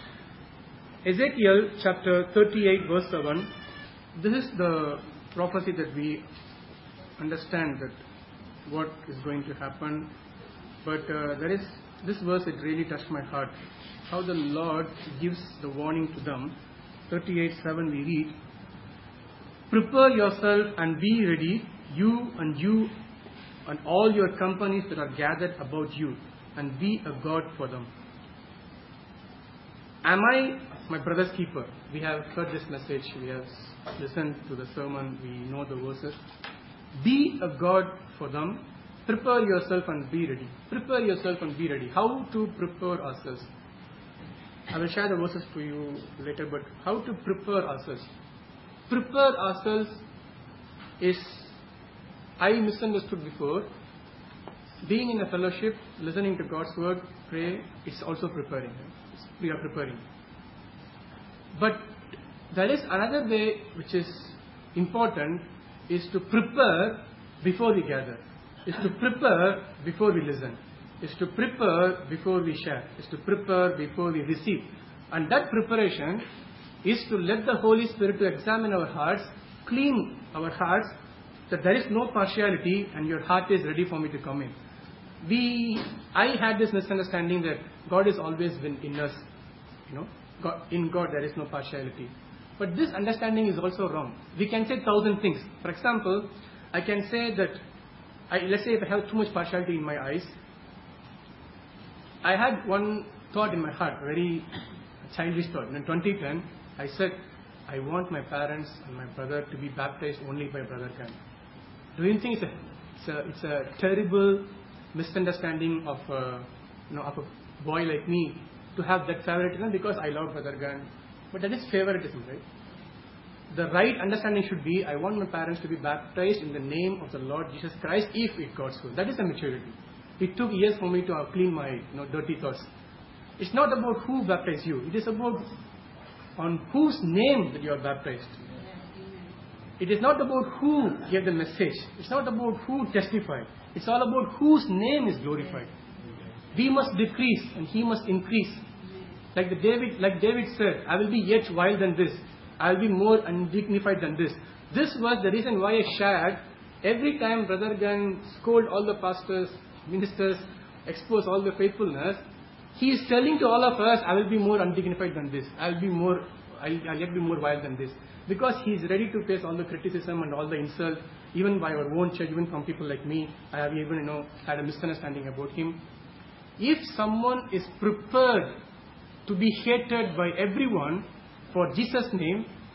Ezekiel chapter thirty-eight verse seven, this is the prophecy that we understand that what is going to happen. But uh, there is this verse, it really touched my heart. How the Lord gives the warning to them. thirty-eight seven we read, prepare yourself and be ready, you and you and all your companies that are gathered about you, and be a God for them. Am I my brother's keeper? We have heard this message, we have listened to the sermon, we know the verses. Be a God for them. Prepare yourself and be ready. Prepare yourself and be ready. How to prepare ourselves? I will share the verses to you later, but how to prepare ourselves? Prepare ourselves is, I misunderstood before, being in a fellowship, listening to God's word, pray, it's also preparing. We are preparing. But there is another way which is important, is to prepare before we gather, is to prepare before we listen, is to prepare before we share, is to prepare before we receive. And that preparation is to let the Holy Spirit to examine our hearts, clean our hearts, that there is no partiality and your heart is ready for me to come in. We, I had this misunderstanding that God has always been in us. You know, God, in God there is no partiality. But this understanding is also wrong. We can say thousand things. For example, I can say that, I, let's say if I have too much partiality in my eyes, I had one thought in my heart, very childish thought. In twenty ten, I said, I want my parents and my brother to be baptized only by Brother Khan. Do you think it's a, it's a, it's a terrible misunderstanding of a, you know, of a boy like me to have that favoritism because I love Brother Khan? But that is favoritism, right? The right understanding should be, I want my parents to be baptized in the name of the Lord Jesus Christ if it God's will. That is a maturity. It took years for me to clean my you know, dirty thoughts. It's not about who baptized you. It is about on whose name that you are baptized. It is not about who gave the message. It's not about who testified. It's all about whose name is glorified. We must decrease and He must increase. Like the David, like David said, I will be yet vile than this. I will be more undignified than this. This was the reason why I shared. Every time Brother Gan scold all the pastors, ministers, expose all the faithfulness, he is telling to all of us, I will be more undignified than this. I will be more, I'll, I'll yet be more vile than this. Because he is ready to face all the criticism and all the insult, even by our own church, even from people like me. I have even, you know, had a misunderstanding about him. If someone is prepared to be hated by everyone for Jesus' name,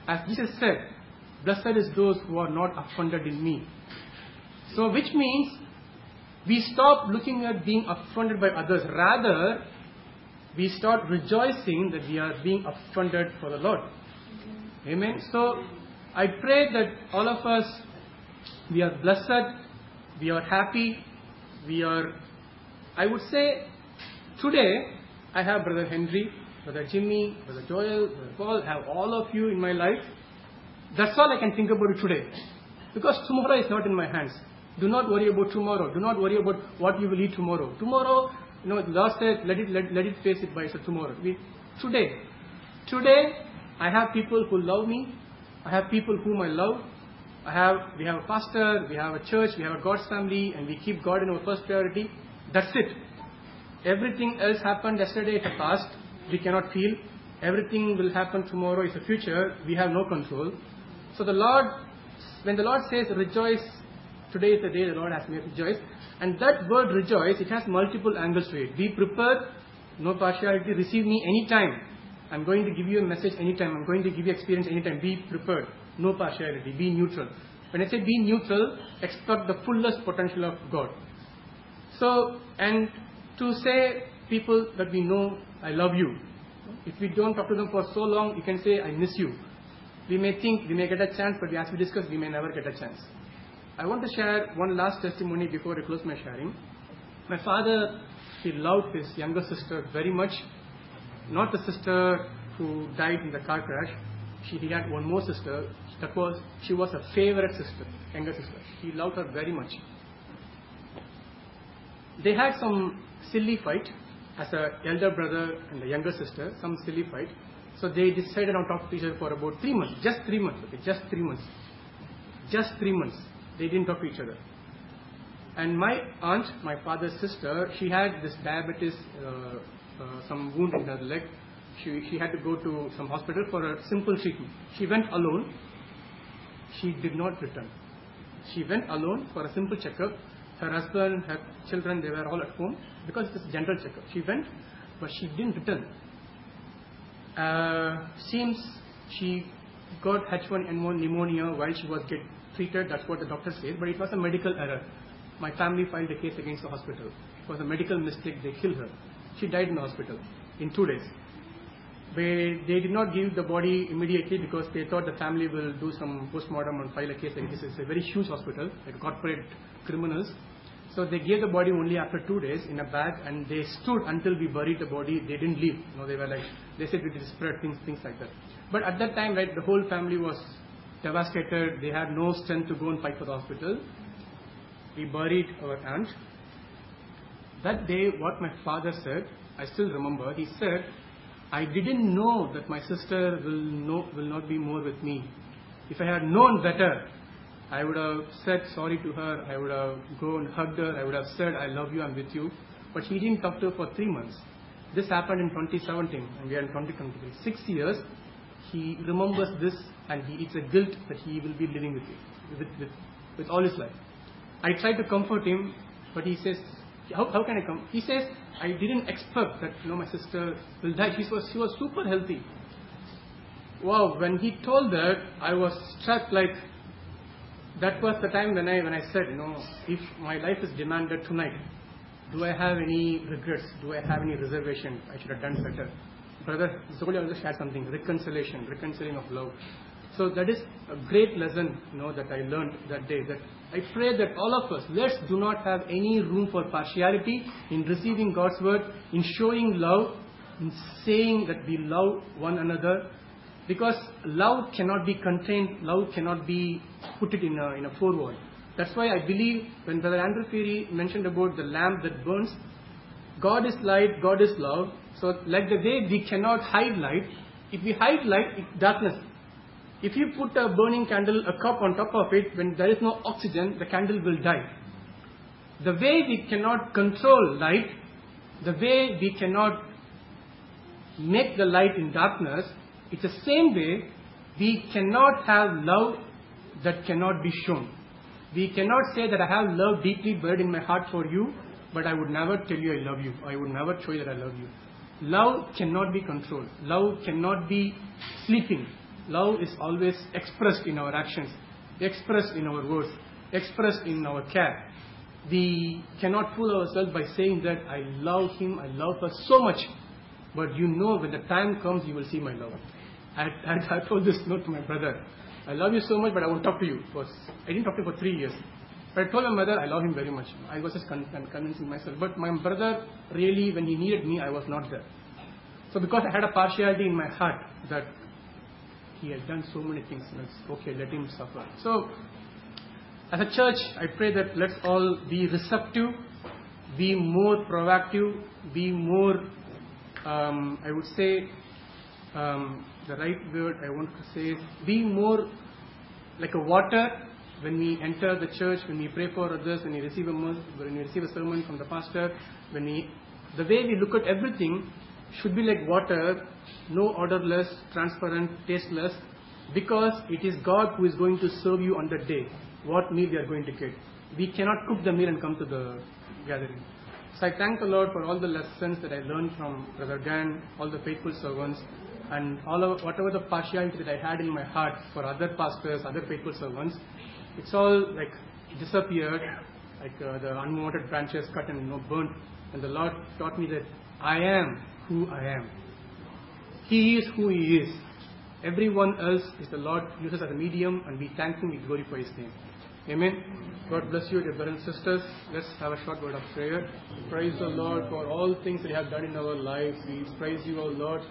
As Jesus said, blessed is those who are not offended in me. So which means we stop looking at being offended by others. Rather, we start rejoicing that we are being offended for the Lord. Amen. So I pray that all of us, we are blessed, we are happy, we are, I would say, today I have Brother Henry, Brother Jimmy, Brother Joel, Brother Paul, I have all of you in my life. That's all I can think about it today. Because tomorrow is not in my hands. Do not worry about tomorrow. Do not worry about what you will eat tomorrow. Tomorrow, you know, Lord said, let it, let, let it face it by itself tomorrow. We, today, today, I have people who love me. I have people whom I love. I have, we have a pastor, we have a church, we have a God's family, and we keep God in our first priority. That's it. Everything else happened yesterday is the past. We cannot feel. Everything will happen tomorrow is the future. We have no control. So the Lord, when the Lord says rejoice, today is the day the Lord has made rejoice. And that word rejoice, it has multiple angles to it. Be prepared, no partiality, receive me anytime. I'm going to give you a message anytime. I'm going to give you experience anytime. Be prepared, no partiality, be neutral. When I say be neutral, expect the fullest potential of God. So, and to say people that we know, I love you. If we don't talk to them for so long, you can say, I miss you. We may think we may get a chance, but as we discussed, we may never get a chance. I want to share one last testimony before I close my sharing. My father, he loved his younger sister very much. Not the sister who died in the car crash. She, he had one more sister. That was, she was a favorite sister, younger sister. He loved her very much. They had some silly fight as a elder brother and a younger sister, some silly fight. So they decided not to talk to each other for about three months. Just three months. Okay, just three months. Just three months. They didn't talk to each other. And my aunt, my father's sister, she had this diabetes, uh, uh, some wound in her leg. She, she had to go to some hospital for a simple treatment. She went alone. She did not return. She went alone for a simple checkup. Her husband, her children, they were all at home because it's a general checkup. She went, but she didn't return. Uh, seems she got H one N one pneumonia while she was getting treated. That's what the doctor said, but it was a medical error. My family filed a case against the hospital. It was a medical mistake. They killed her. She died in the hospital in two days. They, they did not give the body immediately because they thought the family will do some postmortem and file a case against this. It's a very huge hospital, like corporate criminals. So they gave the body only after two days in a bag, and they stood until we buried the body. They didn't leave. You know, they were like, they said we desperate, things, things like that. But at that time, right, the whole family was devastated. They had no strength to go and fight for the hospital. We buried our aunt. That day, what my father said, I still remember. He said, I didn't know that my sister will, no, will not be more with me. If I had known better, I would have said sorry to her. I would have gone and hugged her. I would have said, I love you, I'm with you. But he didn't talk to her for three months. This happened in twenty seventeen, and we are in twenty twenty-three. Six years, he remembers this, and he, it's a guilt that he will be living with it, with, with, with all his life. I tried to comfort him, but he says, how, how can I come? He says, I didn't expect that, you know, my sister will die. She was, she was super healthy. Wow, when he told that, I was struck like, that was the time when I when I said, you know, if my life is demanded tonight, do I have any regrets? Do I have any reservation? I should have done better. Brother Zoli also shared something, reconciliation, reconciling of love. So that is a great lesson, you know, that I learned that day. That I pray that all of us, let's do not have any room for partiality in receiving God's word, in showing love, in saying that we love one another. Because love cannot be contained, love cannot be put it in a, in a four wall. That's why I believe when Brother Andrew Peary mentioned about the lamp that burns, God is light, God is love. So like the way we cannot hide light, if we hide light, it's darkness. If you put a burning candle, a cup on top of it, when there is no oxygen, the candle will die. The way we cannot control light, the way we cannot make the light in darkness, it's the same way we cannot have love that cannot be shown. We cannot say that I have love deeply buried in my heart for you, but I would never tell you I love you. I would never show you that I love you. Love cannot be controlled. Love cannot be sleeping. love is always expressed in our actions, expressed in our words, expressed in our care. We cannot fool ourselves by saying that I love him, I love her so much. But you know, when the time comes, you will see my love. I, I, I told this note to my brother. I love you so much, but I won't talk to you. Because I didn't talk to him for three years. But I told my mother, I love him very much. I was just con- con- convincing myself. But my brother, really, when he needed me, I was not there. So because I had a partiality in my heart that he had done so many things, it's okay, let him suffer. So, as a church, I pray that let's all be receptive, be more proactive, be more, um, I would say, um, the right word I want to say is, be more like a water when we enter the church, when we pray for others, when we receive a when we receive a sermon from the pastor, when we, the way we look at everything should be like water, no odorless, transparent, tasteless, because it is God who is going to serve you on that day. What meal we are going to get. We cannot cook the meal and come to the gathering. So I thank the Lord for all the lessons that I learned from Brother Gan, all the faithful servants, and all of whatever the partiality that I had in my heart for other pastors, other faithful servants. It's all like disappeared, like uh, the unwanted branches cut and you know, burnt. And the Lord taught me that I am who I am. He is who He is. Everyone else is the Lord uses as a medium, and we thank Him, we glorify His name. Amen. God bless you, dear brothers and sisters. Let's have a short word of prayer. Praise the Lord for all things that you have done in our lives. We praise you, O Lord.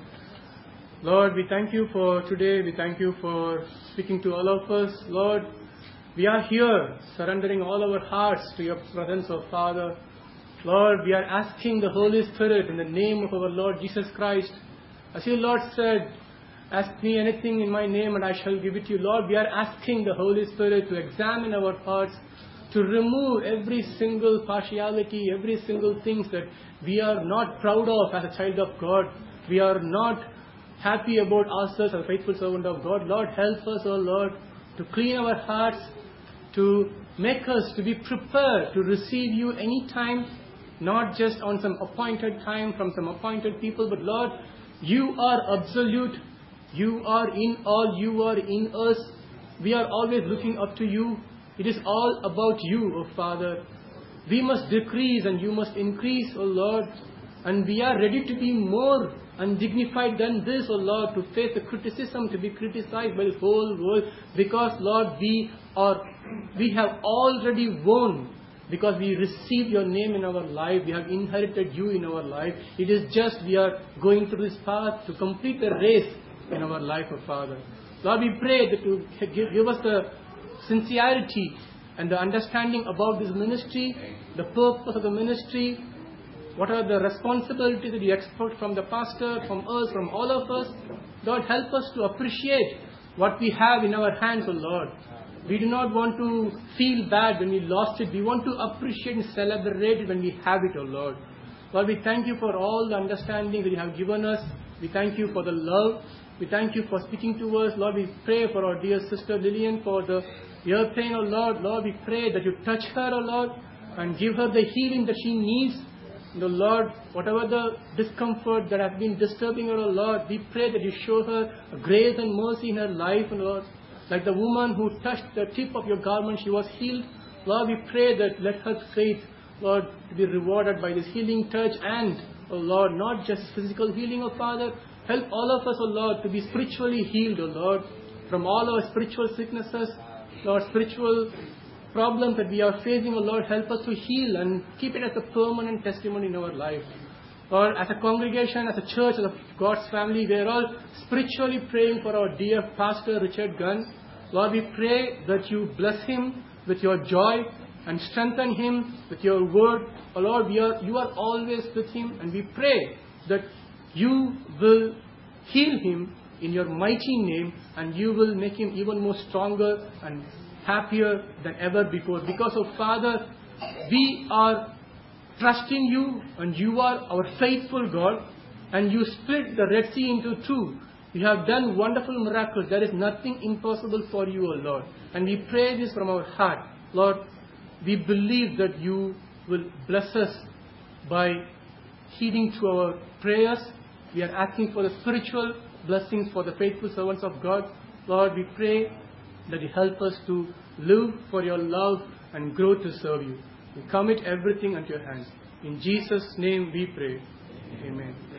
Lord, we thank you for today. We thank you for speaking to all of us. Lord, we are here surrendering all our hearts to your presence, O Father. Lord, we are asking the Holy Spirit in the name of our Lord Jesus Christ. As your Lord said, ask me anything in my name and I shall give it to you. Lord, we are asking the Holy Spirit to examine our hearts, to remove every single partiality, every single thing that we are not proud of as a child of God. We are not happy about ourselves as a faithful servant of God. Lord, help us, O Lord, to clean our hearts, to make us to be prepared to receive you anytime, not just on some appointed time from some appointed people, but Lord, you are absolute. You are in all, you are in us. We are always looking up to you. It is all about you, O Father. We must decrease and you must increase, O Lord. And we are ready to be more undignified than this, O Lord, to face the criticism, to be criticized by the whole world. Because, Lord, we are, we have already won. Because we received your name in our life, we have inherited you in our life. It is just we are going through this path to complete the race in our life, O Father. Lord, we pray that you give, give us the sincerity and the understanding about this ministry, the purpose of the ministry, what are the responsibilities that you expect from the pastor, from us, from all of us. Lord, help us to appreciate what we have in our hands, O Lord. We do not want to feel bad when we lost it. We want to appreciate and celebrate it when we have it, O Lord. Lord, we thank you for all the understanding that you have given us. We thank you for the love. We thank you for speaking to us. Lord, we pray for our dear sister Lillian for the ear pain, O Lord. Lord, we pray that you touch her, O Lord, and give her the healing that she needs. The Lord, whatever the discomfort that has been disturbing her, O Lord, we pray that you show her grace and mercy in her life, O Lord. Like the woman who touched the tip of your garment, she was healed. Lord, we pray that let her faith, Lord, be rewarded by this healing touch and, O Lord, not just physical healing, O Father. Help all of us, O Lord, to be spiritually healed, O Lord, from all our spiritual sicknesses, Lord, spiritual problems that we are facing, O Lord, help us to heal and keep it as a permanent testimony in our life. Lord, as a congregation, as a church, as a God's family, we are all spiritually praying for our dear Pastor Richard Gunn. Lord, we pray that you bless him with your joy and strengthen him with your word. Oh Lord, we are, you are always with him, and we pray that you will heal him in your mighty name, and you will make him even more stronger and happier than ever before. Because of Father, we are trusting you, and you are our faithful God, and you split the Red Sea into two. You have done wonderful miracles. There is nothing impossible for you, O Lord. And we pray this from our heart. Lord, we believe that you will bless us by heeding to our prayers. We are asking for the spiritual blessings for the faithful servants of God. Lord, we pray that you help us to live for your love and grow to serve you. We commit everything unto your hands. In Jesus' name we pray. Amen.